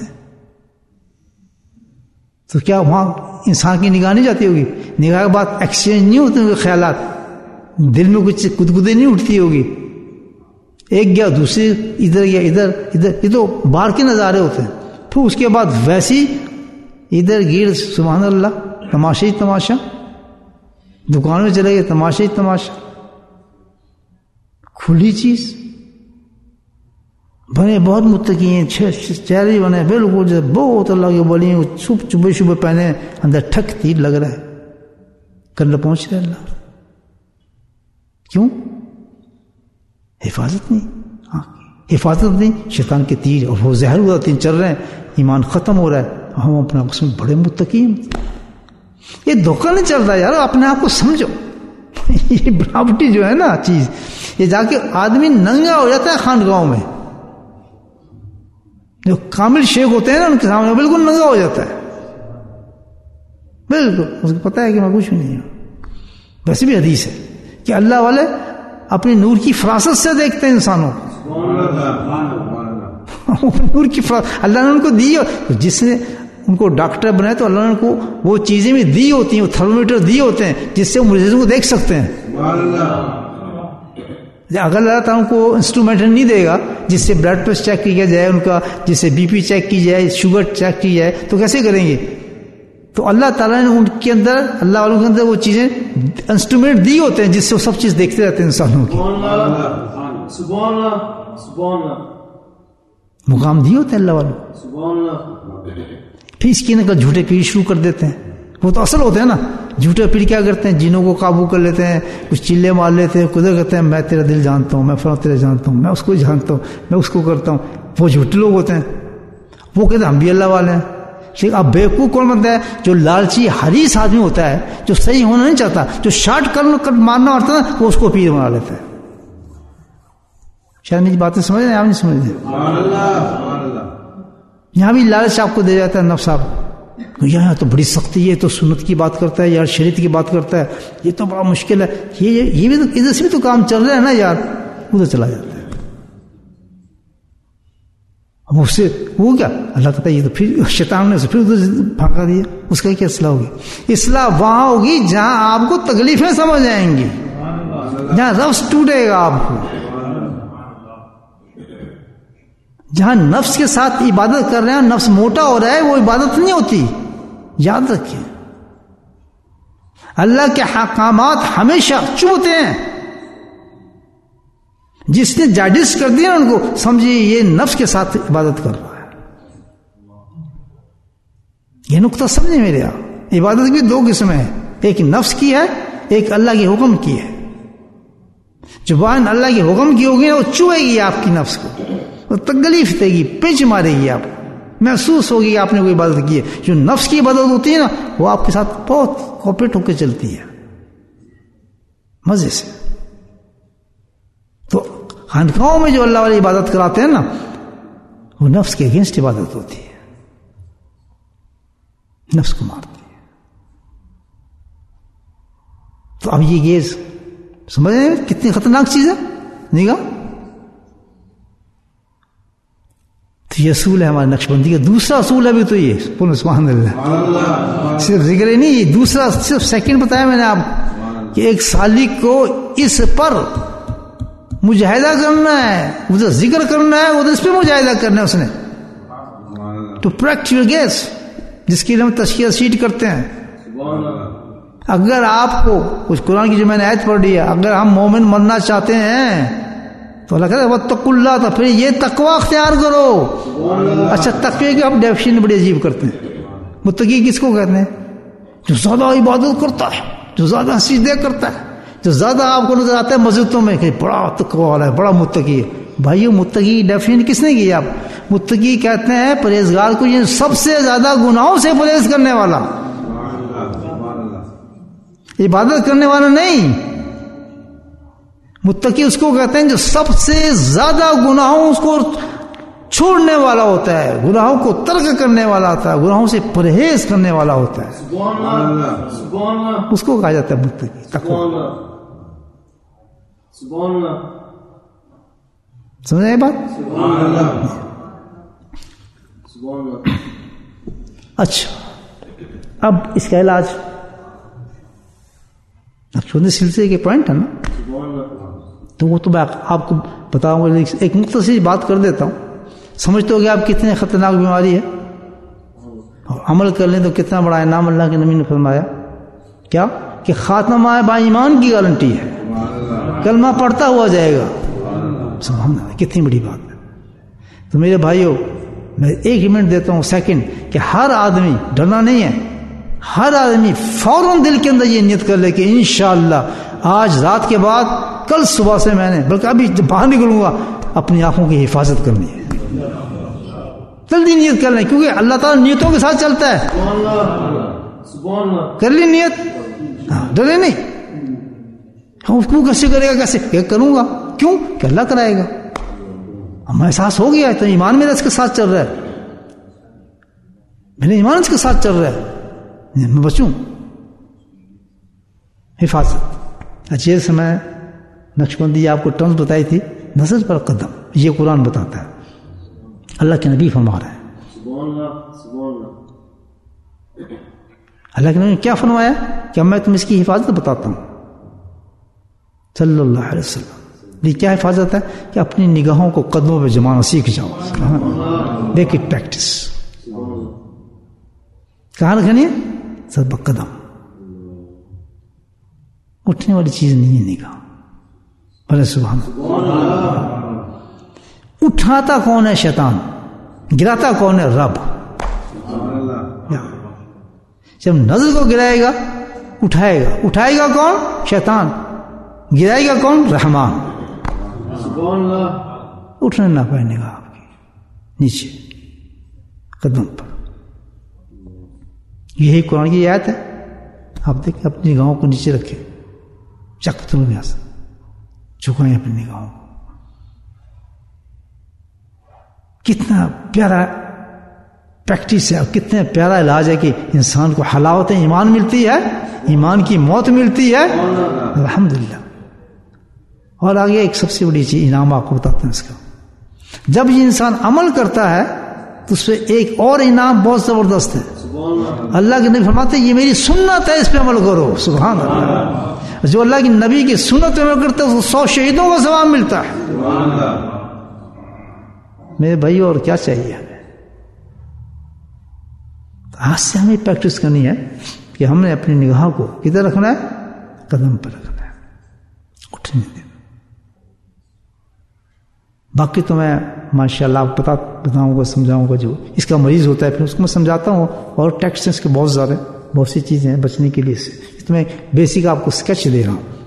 تو کیا وہاں انسان کی نگاہ نہیں جاتی ہوگی؟ نگاہ کے بعد ایکسچینج نہیں ہوتے ہوگے خیالات, دل میں کچھ گدگدے نہیں اٹھتی ہوگی, ایک گیا دوسرے ادھر گیا ادھر ادھر, یہ تو باہر کے نظارے ہوتے ہیں. پھر اس کے بعد ویسی ادھر گرد سبحان اللہ تماشا ہی تماشا, دکان میں چلے گئے تماشا ہی تماشا, کھلی چیز. بنے بہت متقی ہیں, چہرے بنے بالکل جیسے بہت اللہ کے ولی ہیں, چھپ چبے شبے پہنے, اندر ٹھک تیر لگ رہا ہے, کرنا پہنچ رہا ہے اللہ. کیوں؟ حفاظت نہیں, ہاں حفاظت نہیں, شیطان کے تیر اور وہ زہر ہوا تین چل رہے ہیں, ایمان ختم ہو رہا ہے. ہم اپنے آپ میں بڑے متقی ہیں. یہ دھوکہ نہیں چل رہا یار, اپنے آپ کو سمجھو. یہ بناوٹی جو ہے نا چیز, یہ جا کے آدمی ننگا ہو جاتا ہے خانقاہوں میں. جو کامل شیخ ہوتے ہیں نا ان کے سامنے بالکل ننگا ہو جاتا ہے, بالکل اس کو پتا ہے کہ میں کچھ نہیں ہوں. ویسے بھی حدیث ہے کہ اللہ والے اپنی نور کی فراست سے دیکھتے ہیں انسانوں کو. نور کی فراست اللہ نے ان کو دی, جس نے ان کو ڈاکٹر بنایا تو اللہ نے ان کو وہ چیزیں بھی دی ہوتی ہیں, وہ تھرمومیٹر دیے ہوتے ہیں جس سے وہ مریضوں کو دیکھ سکتے ہیں. اگر اللہ تعالیٰ ان کو انسٹرومنٹ نہیں دے گا جس سے بلڈ پریشر چیک کیا جائے ان کا, جس سے بی پی چیک کی جائے, شوگر چیک کی جائے, تو کیسے کریں گے؟ تو اللہ تعالیٰ نے ان کے اندر, اللہ والوں کے اندر وہ چیزیں انسٹرومنٹ دی ہوتے ہیں جس سے وہ سب چیز دیکھتے رہتے ہیں انسانوں کی. سبحان اللہ سبحان اللہ, مقام دی ہوتے ہیں اللہ والوں. سبحان اللہ. پھر اس کی نہ جھوٹے پیر شروع کر دیتے ہیں, وہ تو اصل ہوتے ہیں نا. جھوٹے پیر کیا کرتے ہیں؟ جنوں کو قابو کر لیتے ہیں, کچھ چلے مار لیتے ہیں, خدا کہتے ہیں میں تیرا دل جانتا ہوں, میں فلاں تیرا جانتا ہوں, میں اس کو جانتا ہوں, میں اس کو کرتا ہوں. وہ جھوٹے لوگ ہوتے ہیں, وہ کہتے ہیں ہم بھی اللہ والے ہیں. ٹھیک, اب بیوقوف کون بنتا ہے؟ جو لالچی حریص آدمی ہوتا ہے, جو صحیح ہونا نہیں چاہتا, جو شارٹ کر مارنا ہوتا ہے, وہ اس کو پیر بنا لیتا ہے. شاید میری باتیں سمجھ رہے ہیں, آپ نہیں سمجھ رہے؟ یہاں بھی لالچ آپ کو دے جاتا ہے نفس, آپ یہاں تو بڑی سختی ہے, تو سنت کی بات کرتا ہے یار, شریعت کی بات کرتا ہے, یہ تو بڑا مشکل ہے, یہ یہ بھی تو ادھر سے بھی تو کام چل رہا ہے نا یار, ادھر چلا جاتا ہے. اب اس سے وہ کیا اللہ کہتا ہے یہ تو پھر شیطان نے پھر ادھر پھانکا دیا, اس کا کیا اصلاح ہوگی؟ اصلاح وہاں ہوگی جہاں آپ کو تکلیفیں سمجھ آئیں گی, جہاں رفس ٹوٹے گا آپ کو, جہاں نفس کے ساتھ عبادت کر رہے ہیں, نفس موٹا ہو رہا ہے, وہ عبادت نہیں ہوتی. یاد رکھیں, اللہ کے احکامات ہمیشہ چبھتے ہیں. جس نے جاڈس کر دیا ان کو سمجھیے یہ نفس کے ساتھ عبادت کر رہا ہے. یہ نقطہ سمجھے میرے آپ. عبادت کی دو قسمیں ہیں, ایک نفس کی ہے, ایک اللہ کے حکم کی ہے. زبان اللہ کے حکم کی ہوگی وہ چوئے گی آپ کی نفس کو, وہ تکلیف دے گی, پنچ مارے گی, آپ محسوس ہوگی کہ آپ نے کوئی عبادت کی ہے. جو نفس کی عبادت ہوتی ہے نا وہ آپ کے ساتھ بہت کوپریٹ ہو کے چلتی ہے مزے سے. تو خانقاہوں میں جو اللہ والی عبادت کراتے ہیں نا وہ نفس کے اگینسٹ عبادت ہوتی ہے, نفس کو مارتی ہے. تو اب یہ گیز سمجھ رہے ہیں کتنی خطرناک چیز ہے نگاہ. تو یہ اصول ہے ہمارے نقش بندی کا. دوسرا اصول ہے بھی تو یہ سبحان اللہ, صرف ذکر ہی نہیں, یہ دوسرا صرف سیکنڈ بتایا میں نے آپ کہ ایک سالک کو اس پر مجاہدہ کرنا ہے, ادھر ذکر کرنا ہے, ادھر اس پہ مجاہدہ کرنا ہے. اس نے تو پریکٹیکل گیس جس کی ہم تشکیل شیٹ کرتے ہیں. اگر آپ کو کچھ قرآن کی جو میں نے آیت پڑھ لی ہے, اگر ہم مومن مرنا چاہتے ہیں تو اللہ کہتا ہے واتقوا اللہ, تو پھر یہ تقوی اختیار کرو. اچھا تقوی کی آپ ڈیفینیشن بڑی عجیب کرتے ہیں. متقی کس کو کہتے ہیں؟ جو زیادہ عبادت کرتا ہے, جو زیادہ سجدے کرتا ہے, جو زیادہ آپ کو نظر آتا ہے مسجدوں میں کہ بڑا تقوی والا ہے, بڑا متقی ہے. بھائیو متقی ڈیفینیشن کس نے کی؟ آپ متقی کہتے ہیں پرہیزگار کو یہ سب سے زیادہ گناہوں سے پرہیز کرنے والا, عبادت کرنے والا نہیں. متقی اس کو کہتے ہیں جو سب سے زیادہ گناہوں اس کو چھوڑنے والا ہوتا ہے، گناہوں کو ترک کرنے والا ہوتا ہے، گناہوں سے پرہیز کرنے والا ہوتا ہے، سبحان اللہ سبحان اللہ اس کو کہا جاتا ہے متقی، تقویٰ۔ سبحان اللہ سبحان اللہ سمجھے یہ بات؟ سبحان اللہ سبحان اللہ۔ اچھا، اب اس کا علاج نقشبندی سلسلے کے پوائنٹ ہے نا، سبحان اللہ۔ تو وہ تو میں آپ کو بتاؤں گا، ایک مختصر بات کر دیتا ہوں۔ سمجھتے ہو کہ آپ کتنے خطرناک بیماری ہے، اور عمل کر لیں تو کتنا بڑا انعام اللہ کے نبی نے فرمایا کیا کہ خاتمہ با ایمان کی گارنٹی ہے، کلمہ پڑھتا ہوا جائے گا۔ سبحان اللہ، کتنی بڑی بات ہے۔ تو میرے بھائیوں، میں ایک ہی منٹ دیتا ہوں سیکنڈ کہ ہر آدمی، ڈرنا نہیں ہے، ہر آدمی فوراً دل کے اندر یہ نیت کر لے کہ انشاءاللہ آج رات کے بعد کل صبح سے میں نے، بلکہ ابھی جب باہر نکلوں گا، اپنی آنکھوں کی حفاظت کرنی ہے۔ جلدی نیت کر لیں، کیونکہ اللہ تعالیٰ نیتوں کے ساتھ چلتا ہے۔ سبحان اللہ سبحان اللہ۔ کر لی نیت، ہاں ڈرے نہیں، ہم کیوں کیسے کرے گا، کیسے کہ کروں گا، کیوں کہ اللہ کرائے گا، ہمیں احساس ہو گیا ہے تو ایمان میرا اس کے ساتھ چل رہا ہے، میرے ایمان اس کے ساتھ چل رہا ہے، میں بچوں۔ حفاظت، اچھے سے میں نقشبندی آپ کو ٹرمز بتائی تھی، نظر پر قدم، یہ قرآن بتاتا ہے، اللہ کے نبی فرما رہے ہیں۔ سبحان اللہ سبحان اللہ۔ اللہ کے نبی نے کیا فرمایا کہ میں تم اس کی حفاظت بتاتا ہوں صلی اللہ علیہ وسلم۔ یہ کیا حفاظت ہے کہ اپنی نگاہوں کو قدموں پہ جمانا سیکھ جاؤ، میک اٹ پریکٹس۔ کہاں رکھنی ہے؟ سب قدم، اٹھنے والی چیز نہیں ہے نگاہ۔ بولے سبحان اللہ۔ اٹھاتا کون ہے؟ شیطان۔ گراتا کون ہے؟ رب۔ جب نظر کو گرائے گا اٹھائے گا، اٹھائے گا کون؟ شیطان۔ گرائے گا کون؟ رحمان۔ سبحان اللہ۔ اٹھنے نہ پائے نگاہ آپ کی نیچے قدم پر۔ یہی قرآن کی آیت ہے، آپ دیکھیں اپنی نگاہوں کو نیچے رکھیں، چک تم یہاں سے جھکائیں اپنی نگاہوں کو۔ کتنا پیارا پریکٹس ہے اور کتنا پیارا علاج ہے کہ انسان کو حلاوت ایمان ملتی ہے، ایمان کی موت ملتی ہے، الحمدللہ۔ اور آگے ایک سب سے بڑی چیز انعام آپ کو بتاتے ہیں اس کا، جب یہ انسان عمل کرتا ہے تو اس پہ ایک اور انعام بہت زبردست ہے۔ اللہ کے نبی فرماتے ہیں یہ میری سنت ہے، اس پہ عمل کرو۔ سبحان اللہ۔ جو اللہ کی نبی کی سنت پہ عمل کرتا ہے اس کو سو شہیدوں کا ثواب ملتا ہے۔ میرے بھائی اور کیا چاہیے ہمیں؟ آج سے ہمیں پریکٹس کرنی ہے کہ ہم نے اپنی نگاہ کو کدھر رکھنا ہے؟ قدم پر رکھنا ہے، اٹھنے دینا۔ باقی تو میں ماشاءاللہ آپ بتا بتاؤں گا، سمجھاؤں گا، جو اس کا مریض ہوتا ہے پھر اس کو میں سمجھاتا ہوں، اور ٹیکسٹ اس کے بہت زیادہ بہت سی چیزیں ہیں بچنے کے لیے سے، اس میں بیسک آپ کو اسکیچ دے رہا ہوں۔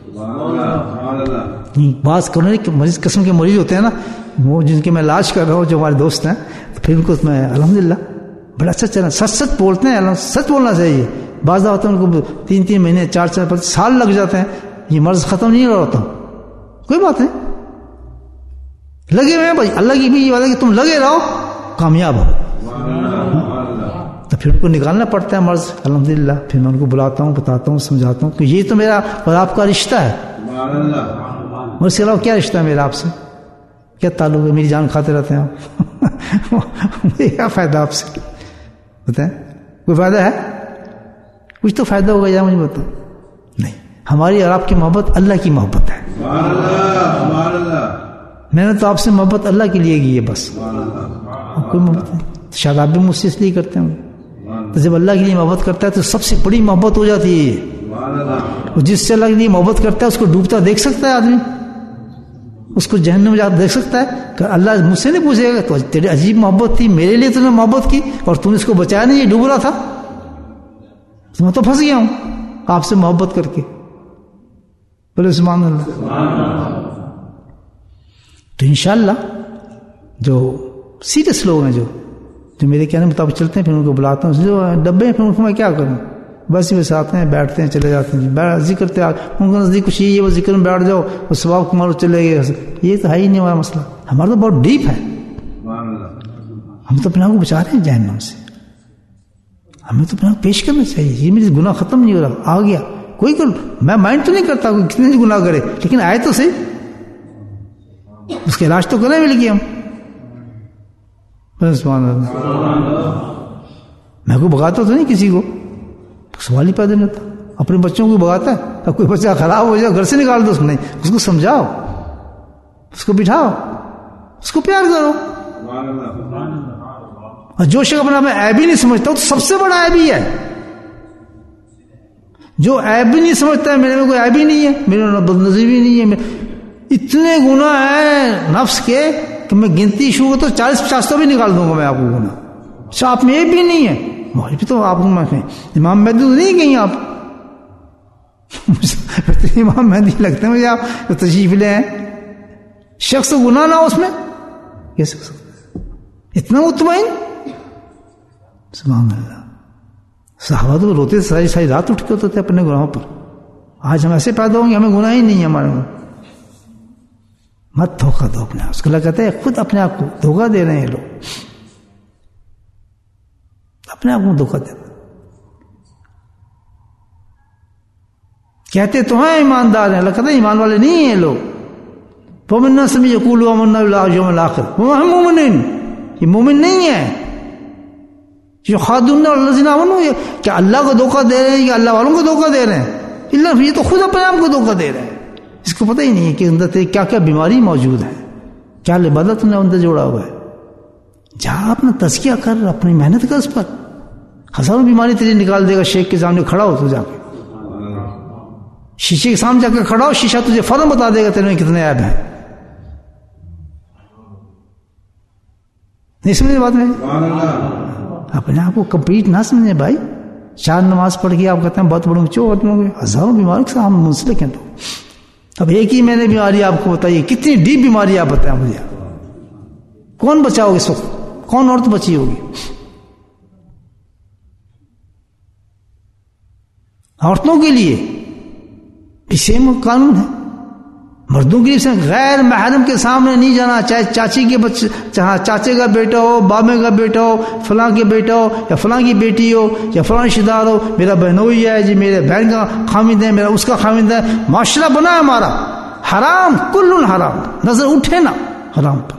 بات کرنے کے مریض قسم کے مریض ہوتے ہیں نا، وہ جن کے میں علاج کر رہا ہوں، جو ہمارے دوست ہیں، تو پھر ان کو میں الحمدللہ بڑا اچھا چل رہا، سچ سچ بولتے ہیں، سچ بولنا چاہیے۔ بعض ہوتا ہے ان کو تین تین مہینے چار چار پانچ سال لگ جاتے ہیں، یہ مرض ختم نہیں ہو رہا ہوتا، کوئی بات نہیں، لگے ہوئے بھائی، اللہ کی بھی یہ بات ہے کہ تم لگے رہو کامیاب ہو۔ تو پھر ان کو نکالنا پڑتا ہے مرض، الحمدللہ۔ پھر میں ان کو بلاتا ہوں، بتاتا ہوں، سمجھاتا ہوں کہ یہ تو میرا اور آپ کا رشتہ ہے، اور اس کے علاوہ کیا رشتہ ہے میرا آپ سے؟ کیا تعلق ہے؟ میری جان کھاتے رہتے ہیں آپ، مجھے کیا فائدہ آپ سے؟ بتائیں، کوئی فائدہ ہے؟ کچھ تو فائدہ ہوگا یا مجھے بتاؤ؟ نہیں، ہماری اور آپ کی محبت اللہ کی محبت ہے۔ میں نے تو آپ سے محبت اللہ کے لیے کی ہے بس، کوئی محبت نہیں۔ شاید آپ بھی مجھ سے اس لیے کرتے ہوں، تو جب اللہ کے لیے محبت کرتا ہے تو سب سے بڑی محبت ہو جاتی ہے۔ جس سے اللہ کے لیے محبت کرتا ہے اس کو ڈوبتا دیکھ سکتا ہے آدمی، اس کو جہنم میں جاتا دیکھ سکتا ہے کہ اللہ مجھ سے نہیں پوچھے گا تو تیری عجیب محبت تھی، میرے لیے تو نے محبت کی اور تم نے اس کو بچایا نہیں، یہ ڈوب رہا تھا، تو میں تو پھنس گیا ہوں آپ سے محبت کر کے۔ بولے سبحان اللہ۔ تو انشاءاللہ جو سیریس لوگ ہیں، جو جو میرے کہنے مطابق چلتے ہیں، پھر ان کو بلاتا ہوں، جو ڈبے ہیں پھر ان کو میں کیا کروں، بس بس آتے ہیں بیٹھتے ہیں چلے جاتے ہیں ذکر کرتے ان کا نزدیک کچھ یہ ہے وہ ذکر میں بیٹھ جاؤ وہ ثواب کمارو چلے گئے. یہ تو ہے ہی نہیں ہمارا مسئلہ. ہمارا تو بہت ڈیپ ہے. ہم تو اپنے آپ کو بچا رہے ہیں جہنم سے. ہمیں تو اپنے آپ پیش کرنا چاہیے. یہ میری گناہ ختم نہیں ہو رہا آ گیا کوئی کر میں مائنڈ تو نہیں کرتا کوئی کتنے گناہ کرے لیکن آئے تو صحیح اس کا علاج تو کریں مل گیا. ہم میں کو بگاتا تو نہیں کسی کو سوال ہی پیدا نہیں ہوتا. اپنے بچوں کو بگاتا ہے اب کوئی بچہ خراب ہو جائے گھر سے نکال دو اس کو نہیں اس کو سمجھاؤ اس کو بٹھاؤ اس کو پیار کرو. اور جو شخص اپنا میں عیب ہی نہیں سمجھتا تو سب سے بڑا عیب ہی ہے. جو عیب بھی نہیں سمجھتا ہے میرے میں کوئی عیب ہی نہیں ہے میرے میں بد نظری بھی نہیں ہے. اتنے گناہ ہیں نفس کے کہ میں گنتی شروع تو چالیس پچاس تو بھی نکال دوں گا میں آپ کو گناہ. اچھا آپ میں عیب بھی نہیں ہے مجھے بھی تو آپ کو امام مہدی تو نہیں کہیں آپ امام مہدی لگتے ہیں مجھے آپ تشریف لے ہیں شخص گناہ نہ اس میں کیسے ہو سکتا اتنا مطمئن. سبحان اللہ. صحابہ تو روتے ساری ساری رات اٹھ کے ہوتے تھے اپنے گناہوں پر. آج ہم ایسے پیدا ہوں گے ہمیں گناہ ہی نہیں ہے ہمارے میں. مت دھوکہ دو اپنے آپ. اس کو کہتے ہیں خود اپنے آپ کو دھوکہ دے رہے ہیں لوگ اپنے آپ کو دھوکہ دے. کہتے تو ہیں ایماندار ہیں اللہ کہتے ہیں ایمان والے نہیں ہیں لوگ. وَمِنَ النَّاسِ مَن يَقُولُ آمَنَّا بِاللَّهِ وَالْيَوْمِ الْآخِرِ وَمَا هُم مُؤْمِنُونَ. یہ مومن نہیں ہے. يُخَادِعُونَ الَّذِينَ آمَنُوا کہ اللہ کو دھوکہ دے رہے ہیں یا اللہ والوں کو دھوکہ دے رہے ہیں. اللہ یہ تو خود اپنے آپ کو دھوکہ دے رہے ہیں. اس کو پتہ ہی نہیں ہے کہ اندر سے کیا کیا بیماری موجود ہے کیا لبادت نے اندر جوڑا ہوا ہے. جہاں اپنا تزکیہ کر اپنی محنت کر اس پر ہزاروں بیماری تجھے نکال دے گا. شیخ کے سامنے کھڑا ہو تو جا کے شیشے کے سامنے جا کے کھڑا ہو شیشہ تجھے فوراً بتا دے گا تیرے میں کتنے عیب ہیں. نہیں سمجھے بات میں اپنے آپ کو کمپلیٹ نہ سمجھے بھائی. چار نماز پڑھ کے آپ کہتے ہیں بہت بڑوں چو ہوں گے ہزاروں بیماری کے سامنے منسلک ہیں. تو اب ایک ہی میں نے بیماری آپ کو بتائیے کتنی ڈیپ بیماری آپ بتائیں مجھے. کون بچاؤ گے اس وقت کون عورت بچی ہوگی. عورتوں کے لیے بھی سیم قانون ہے. مردوں کے لیے غیر محرم کے سامنے نہیں جانا چاہے چاچی کے بچے چاہے چاچے کا بیٹا ہو بابے کا بیٹا ہو فلاں کے بیٹا ہو یا فلاں کی بیٹی ہو یا فلاں رشتہ دار ہو. میرا بہنوئی ہے جی میرے بہن کا خامد ہے میرا اس کا خامد ہے. معاشرہ بنا ہے ہمارا حرام کل حرام. نظر اٹھے نا حرام پر.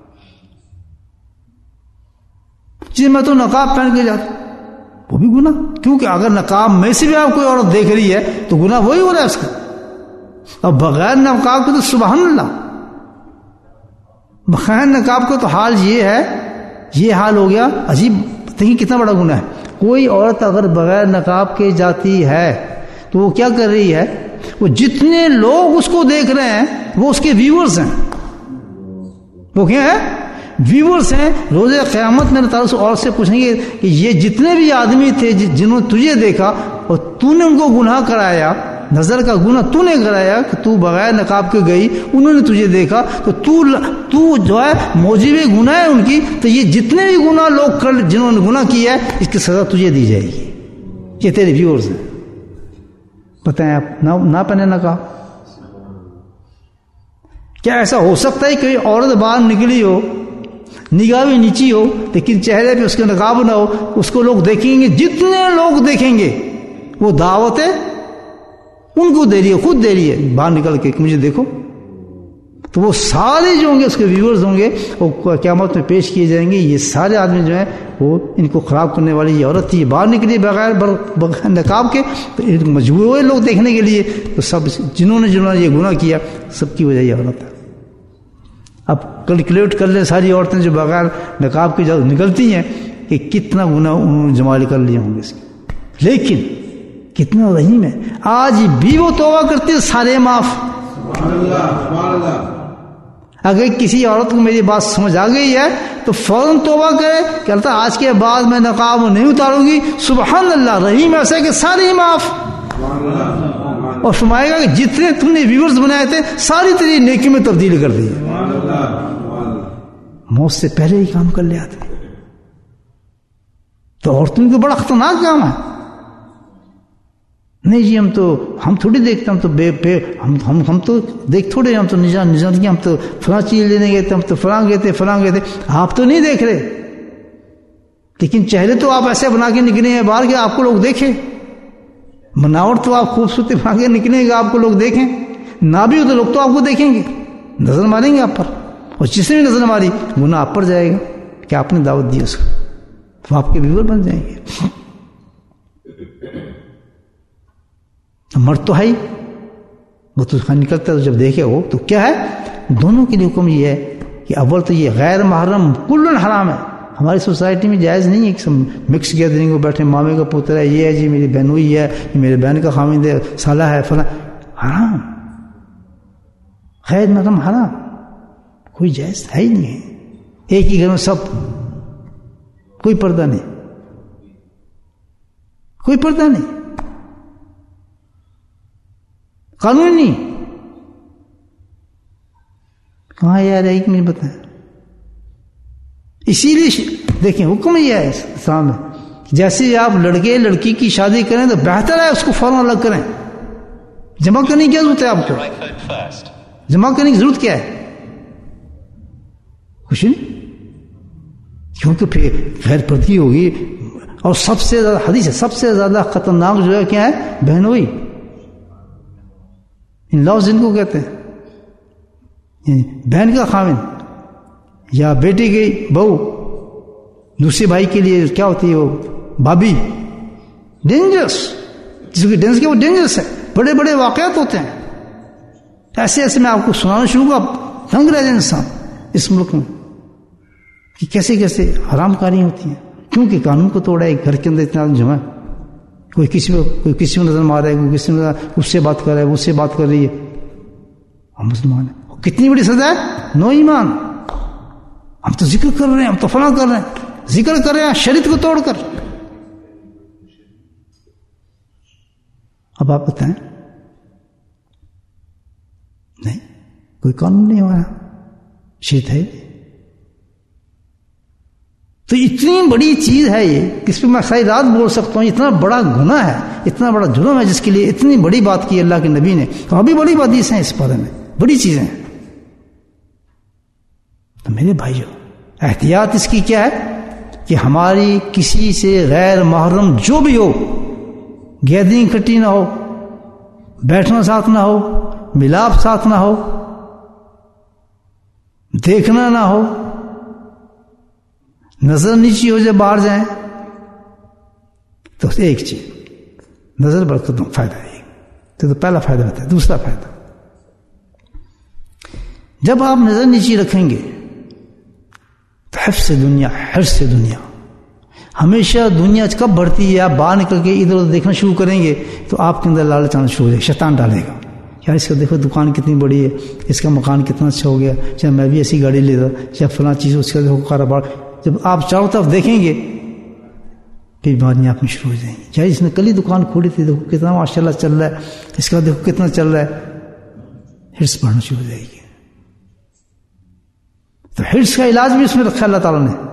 جی میں تو نقاب پہن کے جاتا وہ بھی گناہ کیونکہ اگر نقاب میں سے بھی آپ کوئی عورت دیکھ رہی ہے تو گناہ وہی ہو رہا ہے اس کا. اب بغیر نقاب کو تو سبحان اللہ بغیر نقاب کو تو حال یہ ہے یہ حال ہو گیا عجیب. دیکھیں کتنا بڑا گناہ ہے. کوئی عورت اگر بغیر نقاب کے جاتی ہے تو وہ کیا کر رہی ہے وہ جتنے لوگ اس کو دیکھ رہے ہیں وہ اس کے ویورز ہیں. وہ کیا ہے ویورز ہیں. روز قیامت میں تعالیٰ سے عورت سے پوچھیں گے کہ یہ جتنے بھی آدمی تھے جنہوں نے تجھے دیکھا اور تو نے ان کو گناہ کرایا نظر کا گناہ تو نے کرایا کہ تو بغیر نقاب کے گئی انہوں نے تجھے دیکھا تو تو تو جو ہے موجب گناہ ہے ان کی. تو یہ جتنے بھی گناہ لوگ کر جنہوں نے گناہ کیا ہے اس کی سزا تجھے دی جائے گی. یہ تیرے ویورز ہیں. بتائیں آپ نہ نہ پہنے نقاب. کیا ایسا ہو سکتا ہے کہ عورت باہر نکلی ہو نگاہ بھی نیچی ہو لیکن چہرے پہ اس کے نقاب نہ ہو اس کو لوگ دیکھیں گے جتنے لوگ دیکھیں گے وہ دعوتیں ان کو دے رہی ہے خود دے رہی ہے باہر نکل کے مجھے دیکھو. تو وہ سارے جو ہوں گے اس کے ویورز ہوں گے وہ قیامت میں پیش کیے جائیں گے. یہ سارے آدمی جو ہیں وہ ان کو خراب کرنے والی یہ عورت تھی باہر نکلی بغیر بغیر نقاب کے تو ان کو مجبور ہوئے لوگ دیکھنے کے لیے. تو سب جنہوں نے جنہوں نے یہ گناہ کیا سب کی وجہ یہ عورت ہے. اب کیلکولیٹ کر لیں ساری عورتیں جو بغیر نقاب کی نکلتی ہیں کہ کتنا گناہ انہوں نے جمع کر لیے ہوں گے اس کے. لیکن کتنا رحیم ہے. آج بھی وہ توبہ کرتے سارے معاف. اگر کسی عورت کو میری بات سمجھ آ گئی ہے تو فوراً توبہ کرے کہ اللہ آج کے بعد میں نقاب نہیں اتاروں گی. سبحان اللہ رحیم ایسا کہ سارے معاف. اور فرمائے گا کہ جتنے تم نے ویورز بنائے تھے ساری تیری نیکی میں تبدیل کر دی. موت سے پہلے ہی کام کر لیا تھا. تو عورتوں کو بڑا خطرناک کام ہے. نہیں جی ہم تو ہم تھوڑی دیکھتے ہم تو بے پے ہم ہم ہم تو دیکھ تھوڑے ہم تو نجان نجان ہم تو فلاں چیز لینے گئے تھے ہم تو فلاں گئے تھے فلاں گئے تھے آپ تو نہیں دیکھ رہے لیکن چہرے تو آپ ایسے بنا کے نکلے ہیں باہر کے آپ کو لوگ دیکھیں بناوٹ تو آپ خوبصورتی بنا کے نکلیں گے آپ کو لوگ دیکھیں نہ بھی ہو تو لوگ تو آپ کو دیکھیں گے نظر ماریں گے آپ پر اور جس نے بھی نظر ماری گناہ آپ پر جائے گا کہ آپ نے دعوت دی اس کو تو آپ کے ویور بن جائیں گے مرد تو ہے ہی وہ تو نکلتا ہے جب دیکھے وہ تو کیا ہے دونوں کے لیے حکم یہ ہے کہ اول تو یہ غیر محرم کلن حرام ہے ہماری سوسائٹی میں جائز نہیں ہے کہ سب مکس گیدرنگ میں بیٹھے مامے کا پوتر ہے یہ ہے جی میری بہنوئی ہے یہ میرے بہن کا خامند ہے سالہ ہے فلاں حرام غیر محرم حرام کوئی جائز ہے ہی نہیں ہے ایک ہی گھر میں سب کوئی پردہ نہیں کوئی پردہ نہیں قانون نہیں کہاں یار ایک مجھے بتائیں اسی لیے دیکھیں حکم یہ ہے اسلام میں جیسے آپ لڑکے لڑکی کی شادی کریں تو بہتر ہے اس کو فوراً الگ کریں جمع کرنے کی کیا ضرورت ہے آپ کو جمع کرنے کی ضرورت کیا ہے کچھ نہیں کیونکہ پھر غیر پردگی ہوگی اور سب سے زیادہ حدیث ہے سب سے زیادہ خطرناک جو ہے کیا ہے بہنوئی ان لفظ جن کو کہتے ہیں بہن کا خامن یا بیٹی کی بہو دوسرے بھائی کے لیے کیا ہوتی ہے وہ بھابھی ڈینجرس جس کی ڈینس کے وہ ڈینجرس ہے بڑے بڑے واقعات ہوتے ہیں ایسے ایسے میں آپ کو سنانا شروع کا دنگ رہ جائے انسان اس ملک میں کہ کیسے کیسے حرام کاریاں ہوتی ہیں کیونکہ قانون کو توڑا ہے گھر کے اندر اتنا جمع کوئی کسی کو کوئی کسی کو نظر مار رہا ہے کوئی کسی کو اس سے بات کر رہا ہے اس سے بات کر رہی ہے ہم مسلمان ہیں کتنی بڑی سزا ہے نو ایمان ہم تو ذکر کر رہے ہیں ہم تو فلاں کر رہے ہیں ذکر کر رہے ہیں شریعت کو توڑ کر اب آپ بتائیں نہیں کوئی قانون نہیں ہمارا شریعت ہے تو اتنی بڑی چیز ہے یہ اس پہ میں ساری رات بول سکتا ہوں اتنا بڑا گناہ ہے اتنا بڑا جرم ہے جس کے لیے اتنی بڑی بات کی اللہ کے نبی نے اور ابھی بڑی حدیث ہیں اس بارے میں بڑی چیزیں ہیں تو میرے بھائیو احتیاط اس کی کیا ہے کہ ہماری کسی سے غیر محرم جو بھی ہو گیدرنگ اکٹھی نہ ہو بیٹھنا ساتھ نہ ہو ملاپ ساتھ نہ ہو دیکھنا نہ ہو نظر نیچی ہو جائے باہر جائیں تو ایک چیز نظر برکت دوں فائدہ ہے تو پہلا فائدہ ہوتا ہے دوسرا فائدہ جب آپ نظر نیچی رکھیں گے تو حفظ سے دنیا حرص سے دنیا ہمیشہ دنیا کب بڑھتی ہے آپ باہر نکل کے ادھر ادھر دیکھنا شروع کریں گے تو آپ کے اندر لالچ آنا شروع ہو جائے گا شیطان ڈالے گا یار اس کا دیکھو دکان کتنی بڑی ہے اس کا مکان کتنا اچھا ہو گیا چاہے میں بھی ایسی گاڑی لیتا چاہے فلاں چیز اس کا دیکھو کاروبار جب آپ چاروں طرف دیکھیں گے پھر بیماریاں آپ میں شروع ہو جائیں گی چاہے اس نے کل ہی دکان کھولی تھی دیکھو کتنا ماشاء اللہ چل رہا ہے اس کا دیکھو کتنا چل رہا ہے حرص بڑھنا شروع ہو جائے گی تو حرص کا علاج بھی اس میں رکھا اللہ تعالیٰ نے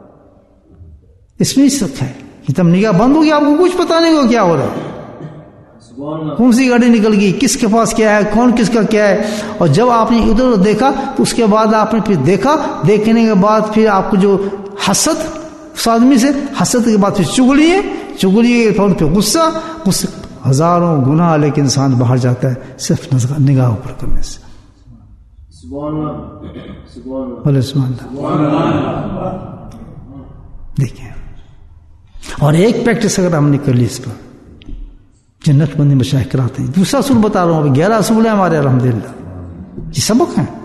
اس میں اس رکھا ہے کہ تب نگاہ بند ہوگی آپ کو کچھ پتا نہیں ہوگا کیا ہو رہا ہے کون سی گاڑی نکل گئی کس کے پاس کیا ہے کون کس کا کیا ہے اور جب آپ نے ادھر ادھر دیکھا تو اس کے بعد آپ نے پھر دیکھا دیکھنے کے بعد پھر آپ کو جو حسد اس آدمی سے حسد کے بعد پھر چگلی ہے چگلی کے فوراً پھر غصہ غصہ ہزاروں گناہ لے کے انسان باہر جاتا ہے صرف نگاہ اوپر کرنے سے سبحان اللہ سبحان اللہ دیکھیں اور ایک پریکٹس اگر ہم نے کر لی اس پر جنت بندی مشاہد کراتے ہیں دوسرا اصول بتا رہا ہوں ابھی گیارہ اصول ہیں ہمارے الحمدللہ یہ سبق ہیں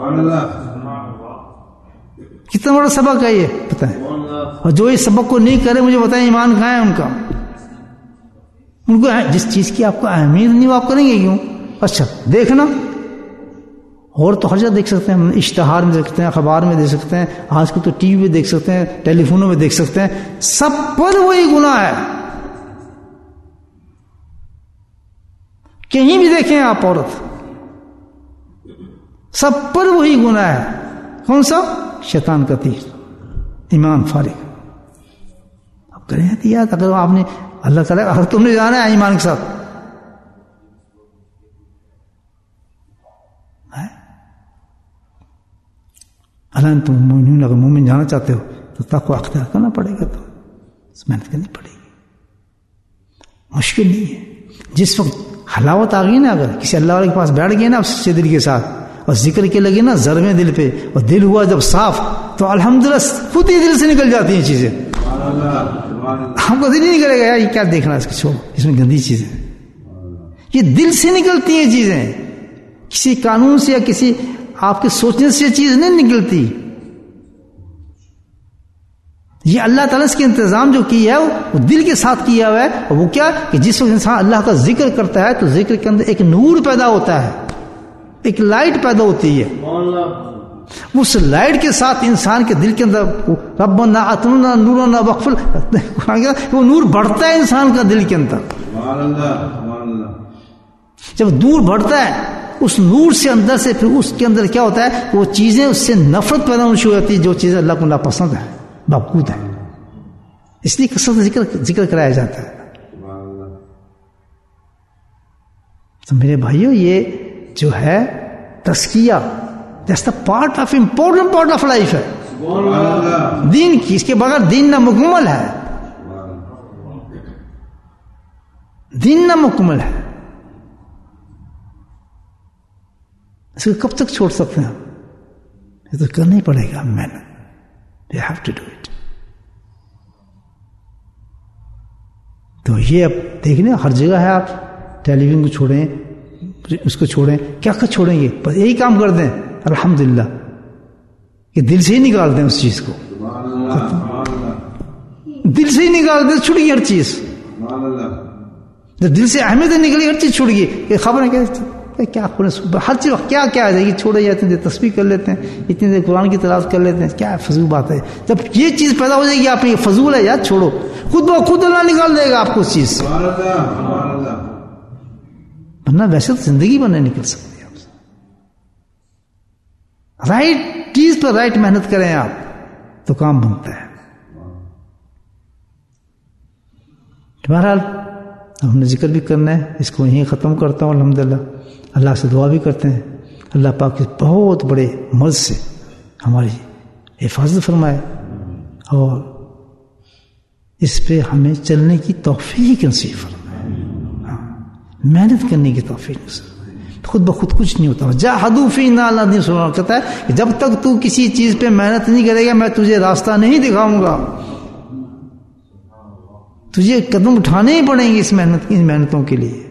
کتنا بڑا سبق ہے یہ بتائیں اور جو اس سبق کو نہیں کرے مجھے بتائیں ایمان کہاں ہے ان کا ان کو جس چیز کی آپ کو اہمیت نہیں وہ آپ کریں گے کیوں اچھا دیکھنا اور تو ہر جگہ دیکھ سکتے ہیں اشتہار میں دیکھ سکتے ہیں اخبار میں دیکھ سکتے ہیں آج کل تو ٹی وی پہ دیکھ سکتے ہیں ٹیلی فونوں میں دیکھ سکتے ہیں سب پر وہی گناہ ہے کہیں بھی دیکھیں آپ عورت سب پر وہی گناہ ہے کون سا شیطان کا تیر ایمان فارغ اب کریں احتیاط اگر آپ نے اللہ کرے اگر تم نے جانا ہے ایمان کے ساتھ الان تم مومن اگر مومن جانا چاہتے ہو تو تقوی اختیار کرنا پڑے گا، تو محنت کرنی پڑے گی، مشکل نہیں ہے. جس وقت حلاوت آ گئی نا، اگر کسی اللہ والے کے پاس بیٹھ گئے نا سچے دل کے ساتھ اور ذکر کے لگے نا ضربیں دل پہ اور دل ہوا جب صاف تو الحمدللہ خود ہی دل سے نکل جاتی ہیں چیزیں. ہم کو دل ہی نہیں کرے گا یار یہ کیا دیکھنا اس کو، چھوڑو اس میں گندی چیزیں. یہ دل سے نکلتی ہیں چیزیں، کسی قانون سے یا کسی آپ کے سوچنے سے یہ چیز نہیں نکلتی. یہ اللہ تعالیٰ اس کے انتظام جو کیا ہے وہ دل کے ساتھ کیا ہوا ہے. اور وہ کیا کہ جس وقت انسان اللہ کا ذکر کرتا ہے تو ذکر کے اندر ایک نور پیدا ہوتا ہے، ایک لائٹ پیدا ہوتی ہے. اس لائٹ کے ساتھ انسان کے دل کے اندر ربنا آتنا نورنا وقفل وہ نور بڑھتا ہے انسان کا دل کے اندر. جب نور بڑھتا ہے اس نور سے اندر سے پھر اس کے اندر کیا ہوتا ہے، وہ چیزیں اس سے نفرت پیدا ہونا شروع ہوتی ہے جو چیزیں اللہ کو ناپسند ہے، مبغوض ہے. اس لیے کثرت ذکر ذکر کرایا جاتا ہے. تو میرے بھائیو یہ جو ہے تزکیہ that's the part of important part of life ہے دین کی. اس کے بغیر دین نامکمل ہے، دین نامکمل ہے. اس کو کب تک چھوڑ سکتے ہیں؟ یہ تو کرنا ہی پڑے گا محنت. You have to do it. تو یہ اب دیکھنے ہر جگہ ہے، آپ ٹیلی ویژن کو چھوڑیں، اس کو چھوڑیں، کیا کیا چھوڑیں گے؟ بس یہی کام کر دیں الحمدللہ کہ دل سے ہی نکال دیں اس چیز کو، دل سے ہی نکال دیں، چھوڑ گئی ہر چیز. جب دل سے اہمیت نکلی ہر چیز چھوڑ گئی. یہ خبر ہے کہ کیا ہر چیز کیا کیا آ جائے گی، چھوڑے جاتے ہیں، تسبیح کر لیتے ہیں، اتنی دیر قرآن کی تلاوت کر لیتے ہیں، کیا فضول بات ہے. جب یہ چیز پیدا ہو جائے گی آپ نے یہ فضول ہے یار چھوڑو، خود بخود اللہ نکال دے گا آپ کو اس چیز سے. ورنہ ویسے تو زندگی بننے نکل سکتی ہے آپ سے. رائٹ چیز پر رائٹ محنت کریں آپ تو کام بنتا ہے. بہرحال ہم نے ذکر بھی کرنا ہے، اس کو یہیں ختم کرتا ہوں. الحمدللہ اللہ سے دعا بھی کرتے ہیں اللہ پاک کے بہت بڑے مرض سے ہماری حفاظت فرمائے اور اس پہ ہمیں چلنے کی توفیق نصیب فرمائے. ہاں محنت کرنے کی توفیق نصیب فرمائے. خود بخود کچھ نہیں ہوتا. جاہدوا فینا، اللہ نے سنا کہتا ہے کہ جب تک تو کسی چیز پہ محنت نہیں کرے گا میں تجھے راستہ نہیں دکھاؤں گا. تجھے قدم اٹھانے ہی پڑیں گے اس محنت ان محنتوں کے لیے.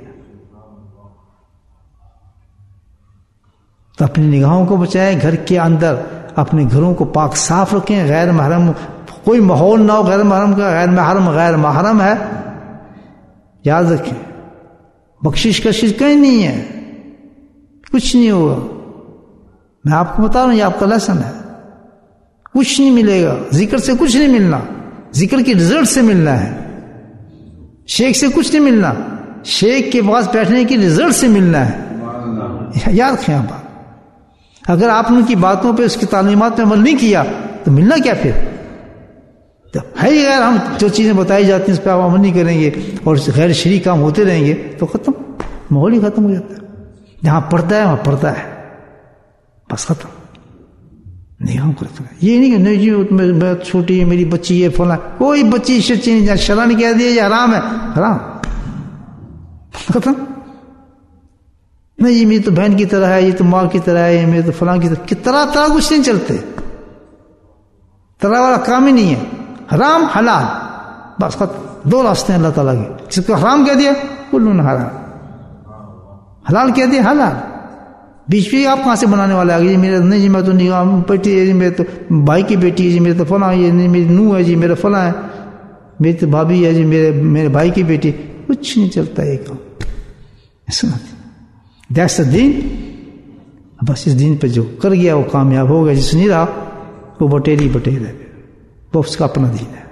تو اپنی نگاہوں کو بچائیں، گھر کے اندر اپنے گھروں کو پاک صاف رکھیں. غیر محرم کوئی ماحول نہ ہو غیر محرم کا. غیر محرم غیر محرم ہے، یاد رکھیں. بخشش کشش کہیں نہیں ہے، کچھ نہیں ہوگا. میں آپ کو بتا رہا ہوں یہ آپ کا لیسن ہے. کچھ نہیں ملے گا، ذکر سے کچھ نہیں ملنا، ذکر کی رزلٹ سے ملنا ہے. شیخ سے کچھ نہیں ملنا، شیخ کے پاس بیٹھنے کی رزلٹ سے ملنا ہے. یاد رکھیں آپ. اگر آپ نے ان کی باتوں پہ اس کی تعلیمات پہ عمل نہیں کیا تو ملنا کیا پھر؟ تو ہے ہی غیر. ہم جو چیزیں بتائی جاتی ہیں اس پہ آپ عمل نہیں کریں گے اور غیر شرعی کام ہوتے رہیں گے تو ختم، ماحول ہی ختم ہو جاتا ہے. جہاں پڑھتا ہے وہاں پڑھتا ہے، بس ختم. نگاہوں کو رکھنا. یہ نہیں کہ نہیں جی میں چھوٹی میری بچی ہے فلاں، کوئی بچی شچی نہیں. شرع نے کہہ دیا یہ حرام ہے، حرام ختم. نہیں یہ میری تو بہن کی طرح ہے، یہ تو ماں کی طرح ہے، یہ میرے تو فلاں کی طرح. کہ طرح طرح کچھ نہیں چلتے، طرح والا کام ہی نہیں ہے. حرام حلال بس ختم. دو راستے ہیں اللہ تعالیٰ کے. جس کو حرام کہہ دیا کلن حرام، حلال کہہ دیا حلال. بیچ میں آپ کہاں سے بنانے والے آ گئے؟ جی میرے نہیں جی میں تو نگاہ بیٹی ہے، جی میرے تو بھائی کی بیٹی ہے، جی میرے تو فلاں، یہ نہیں میری نوح ہے، جی میرا فلاں ہے، میری تو بھابھی ہے، جی میرے میرے بھائی کی بیٹی. کچھ نہیں چلتا یہ کام. ایسا دیٹس دا دین. بس اس دین پہ جو کر گیا وہ کامیاب ہو گیا، جس نہیں رہا وہ بٹیری بٹیر ہے، وہ اس کا اپنا دین ہے.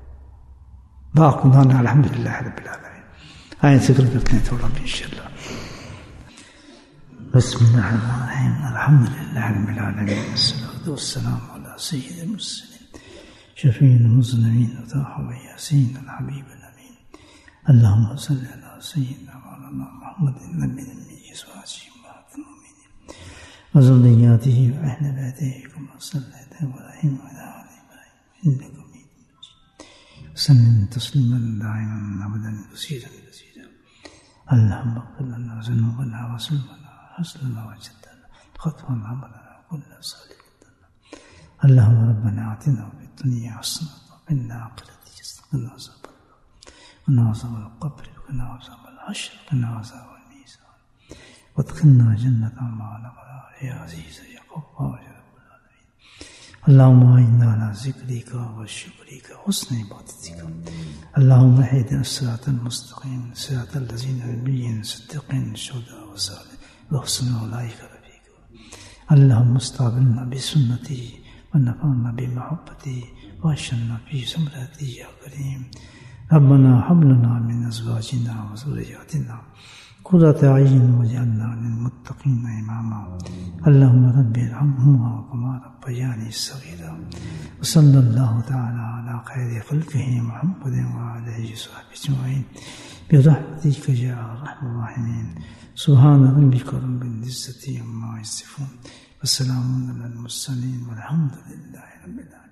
باقی الحمد للہ رب العالمین. آئیں ذکر کرتے ہیں تھوڑا بھی انشاءاللہ. بسم اللہ الرحمن الرحیم. الحمد للہ رب العالمین، والصلاة والسلام علی سید المرسلین شفیع المذنبین وطاہ یاسین الحبیب الامین. اللہم صلی علی سیدنا مولانا محمد النبی الامین وذریته وأهل بيته كما صليت إبراهيم وعلى آل إبراهيم إنك حميد مجيد. وسلم تسليما دائما أبدا كثيرا كثيرا. اللهم اغفر لنا ذنوبنا وسلمنا حسننا وجدنا خطونا عملنا كل صالح. اللهم ربنا آتنا في الدنيا حسنة وفي الآخرة حسنة وقنا عذاب النار وقنا عذاب القبر وقنا عذاب الحشر وقنا عذاب الميزان وادخلنا جنة مع الأبرار يا عزيز يا غفار يا رب العالمين. اللهم أعنا على ذكرك وشكرك وحسن عبادتك. اللهم اهدنا الصراط المستقيم صراط الذين نبيين صديقين شهداء وصالحين وحسن أولئك رفيقا. اللهم استعملنا بسنته ونفعنا بمحبته واشرنا في زمرته يا كريم. ربنا هب لنا من أزواجنا وذرياتنا قرة أعين واجعلنا للمتقين إماما. اللهم رب ارحمهما كما ربياني صغيرا. وصلى الله تعالى على خير خلقه محمد وعلى آله وصحبه أجمعين برحمتك يا أرحم الراحمين. سبحان ربك رب العزة عما يصفون وسلام على المرسلين والحمد لله رب العالمين.